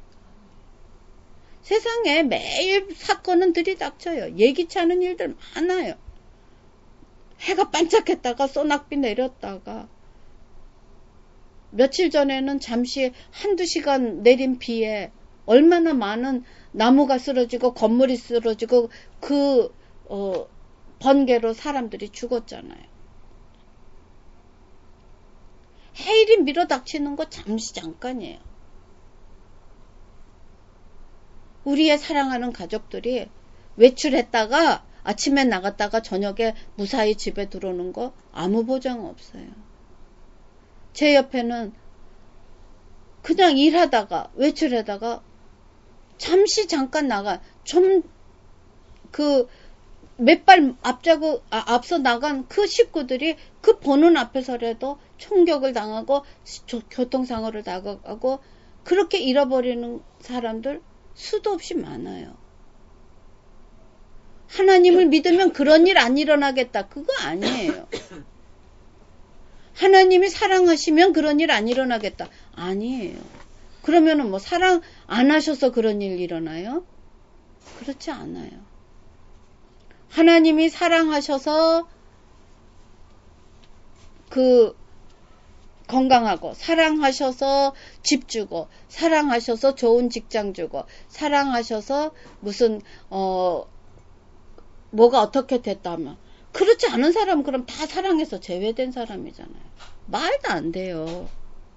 세상에 매일 사건은 들이닥쳐요. 예기치 않은 일들 많아요. 해가 반짝했다가 소낙비 내렸다가, 며칠 전에는 잠시 한두 시간 내린 비에 얼마나 많은 나무가 쓰러지고 건물이 쓰러지고 그 어, 번개로 사람들이 죽었잖아요. 해일이 밀어닥치는 거 잠시 잠깐이에요. 우리의 사랑하는 가족들이 외출했다가 아침에 나갔다가 저녁에 무사히 집에 들어오는 거 아무 보장 없어요. 제 옆에는 그냥 일하다가 외출하다가 잠시 잠깐 나가 좀 그 몇 발 앞자고 아, 앞서 나간 그 식구들이 그 보는 앞에서라도 총격을 당하고 교통사고를 당하고 그렇게 잃어버리는 사람들 수도 없이 많아요. 하나님을 믿으면 그런 일 안 일어나겠다. 그거 아니에요. 하나님이 사랑하시면 그런 일 안 일어나겠다. 아니에요. 그러면은 뭐 사랑 안 하셔서 그런 일 일어나요? 그렇지 않아요. 하나님이 사랑하셔서 그 건강하고, 사랑하셔서 집 주고, 사랑하셔서 좋은 직장 주고, 사랑하셔서 무슨 어 뭐가 어떻게 됐다면, 그렇지 않은 사람은 그럼 다 사랑해서 제외된 사람이잖아요. 말도 안 돼요.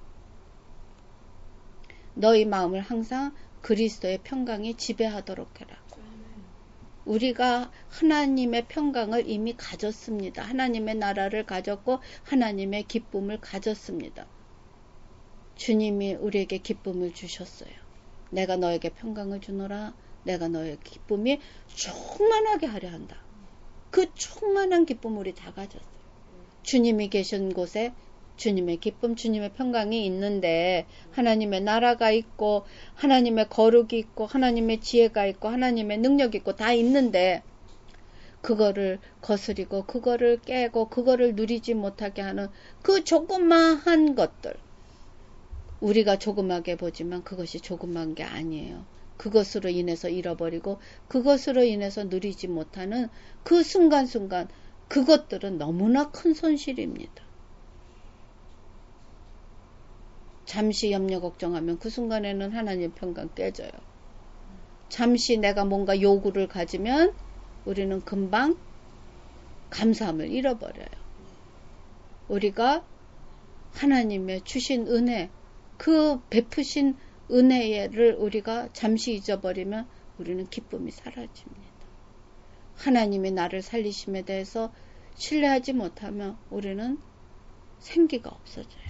너희 마음을 항상 그리스도의 평강이 지배하도록 해라. 우리가 하나님의 평강을 이미 가졌습니다. 하나님의 나라를 가졌고 하나님의 기쁨을 가졌습니다. 주님이 우리에게 기쁨을 주셨어요. 내가 너에게 평강을 주노라. 내가 너의 기쁨이 충만하게 하려 한다. 그 충만한 기쁨을 우리 다 가졌어요. 주님이 계신 곳에 주님의 기쁨, 주님의 평강이 있는데 하나님의 나라가 있고 하나님의 거룩이 있고 하나님의 지혜가 있고 하나님의 능력이 있고 다 있는데 그거를 거스리고 그거를 깨고 그거를 누리지 못하게 하는 그 조그마한 것들, 우리가 조그맣게 보지만 그것이 조그만 게 아니에요. 그것으로 인해서 잃어버리고 그것으로 인해서 누리지 못하는 그 순간순간, 그것들은 너무나 큰 손실입니다. 잠시 염려 걱정하면 그 순간에는 하나님 평강 깨져요. 잠시 내가 뭔가 요구를 가지면 우리는 금방 감사함을 잃어버려요. 우리가 하나님의 주신 은혜, 그 베푸신 은혜를 우리가 잠시 잊어버리면 우리는 기쁨이 사라집니다. 하나님이 나를 살리심에 대해서 신뢰하지 못하면 우리는 생기가 없어져요.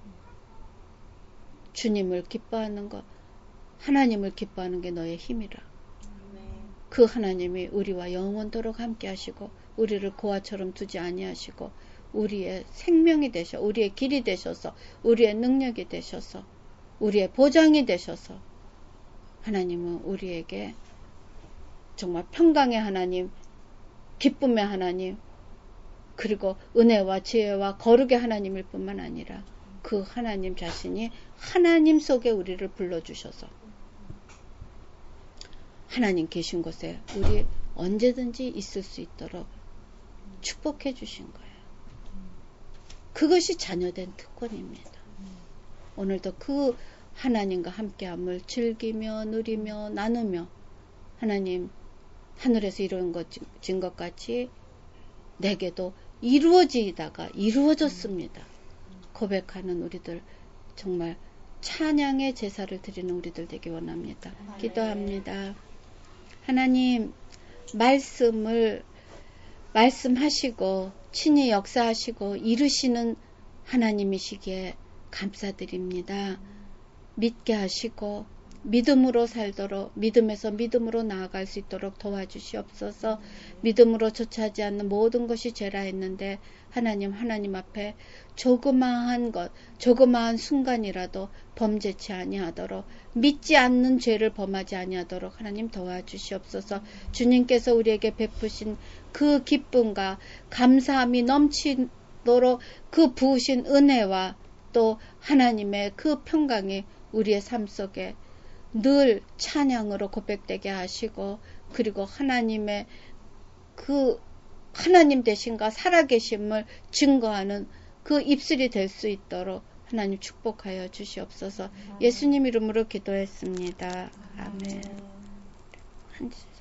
주님을 기뻐하는 것, 하나님을 기뻐하는 게 너의 힘이라. 그 하나님이 우리와 영원토록 함께 하시고 우리를 고아처럼 두지 아니하시고 우리의 생명이 되셔, 우리의 길이 되셔서, 우리의 능력이 되셔서, 우리의 보장이 되셔서 하나님은 우리에게 정말 평강의 하나님, 기쁨의 하나님, 그리고 은혜와 지혜와 거룩의 하나님일 뿐만 아니라 그 하나님 자신이 하나님 속에 우리를 불러주셔서 하나님 계신 곳에 우리 언제든지 있을 수 있도록 축복해 주신 거예요. 그것이 자녀된 특권입니다. 오늘도 그 하나님과 함께함을 즐기며 누리며 나누며 하나님 하늘에서 이루어진 것, 것 같이 내게도 이루어지다가 이루어졌습니다. 고백하는 우리들, 정말 찬양의 제사를 드리는 우리들 되기 원합니다. 기도합니다. 하나님, 말씀을 말씀하시고 친히 역사하시고 이루시는 하나님이시기에 감사드립니다. 믿게 하시고 믿음으로 살도록, 믿음에서 믿음으로 나아갈 수 있도록 도와주시옵소서. 믿음으로 조차하지 않는 모든 것이 죄라 했는데 하나님, 하나님 앞에 조그마한 것, 조그마한 순간이라도 범죄치 아니하도록, 믿지 않는 죄를 범하지 아니하도록 하나님 도와주시옵소서. 주님께서 우리에게 베푸신 그 기쁨과 감사함이 넘치도록 그 부으신 은혜와 또 하나님의 그 평강이 우리의 삶 속에 늘 찬양으로 고백되게 하시고, 그리고 하나님의 그 하나님 되신가 살아계심을 증거하는 그 입술이 될 수 있도록 하나님 축복하여 주시옵소서. 예수님 이름으로 기도했습니다. 아멘.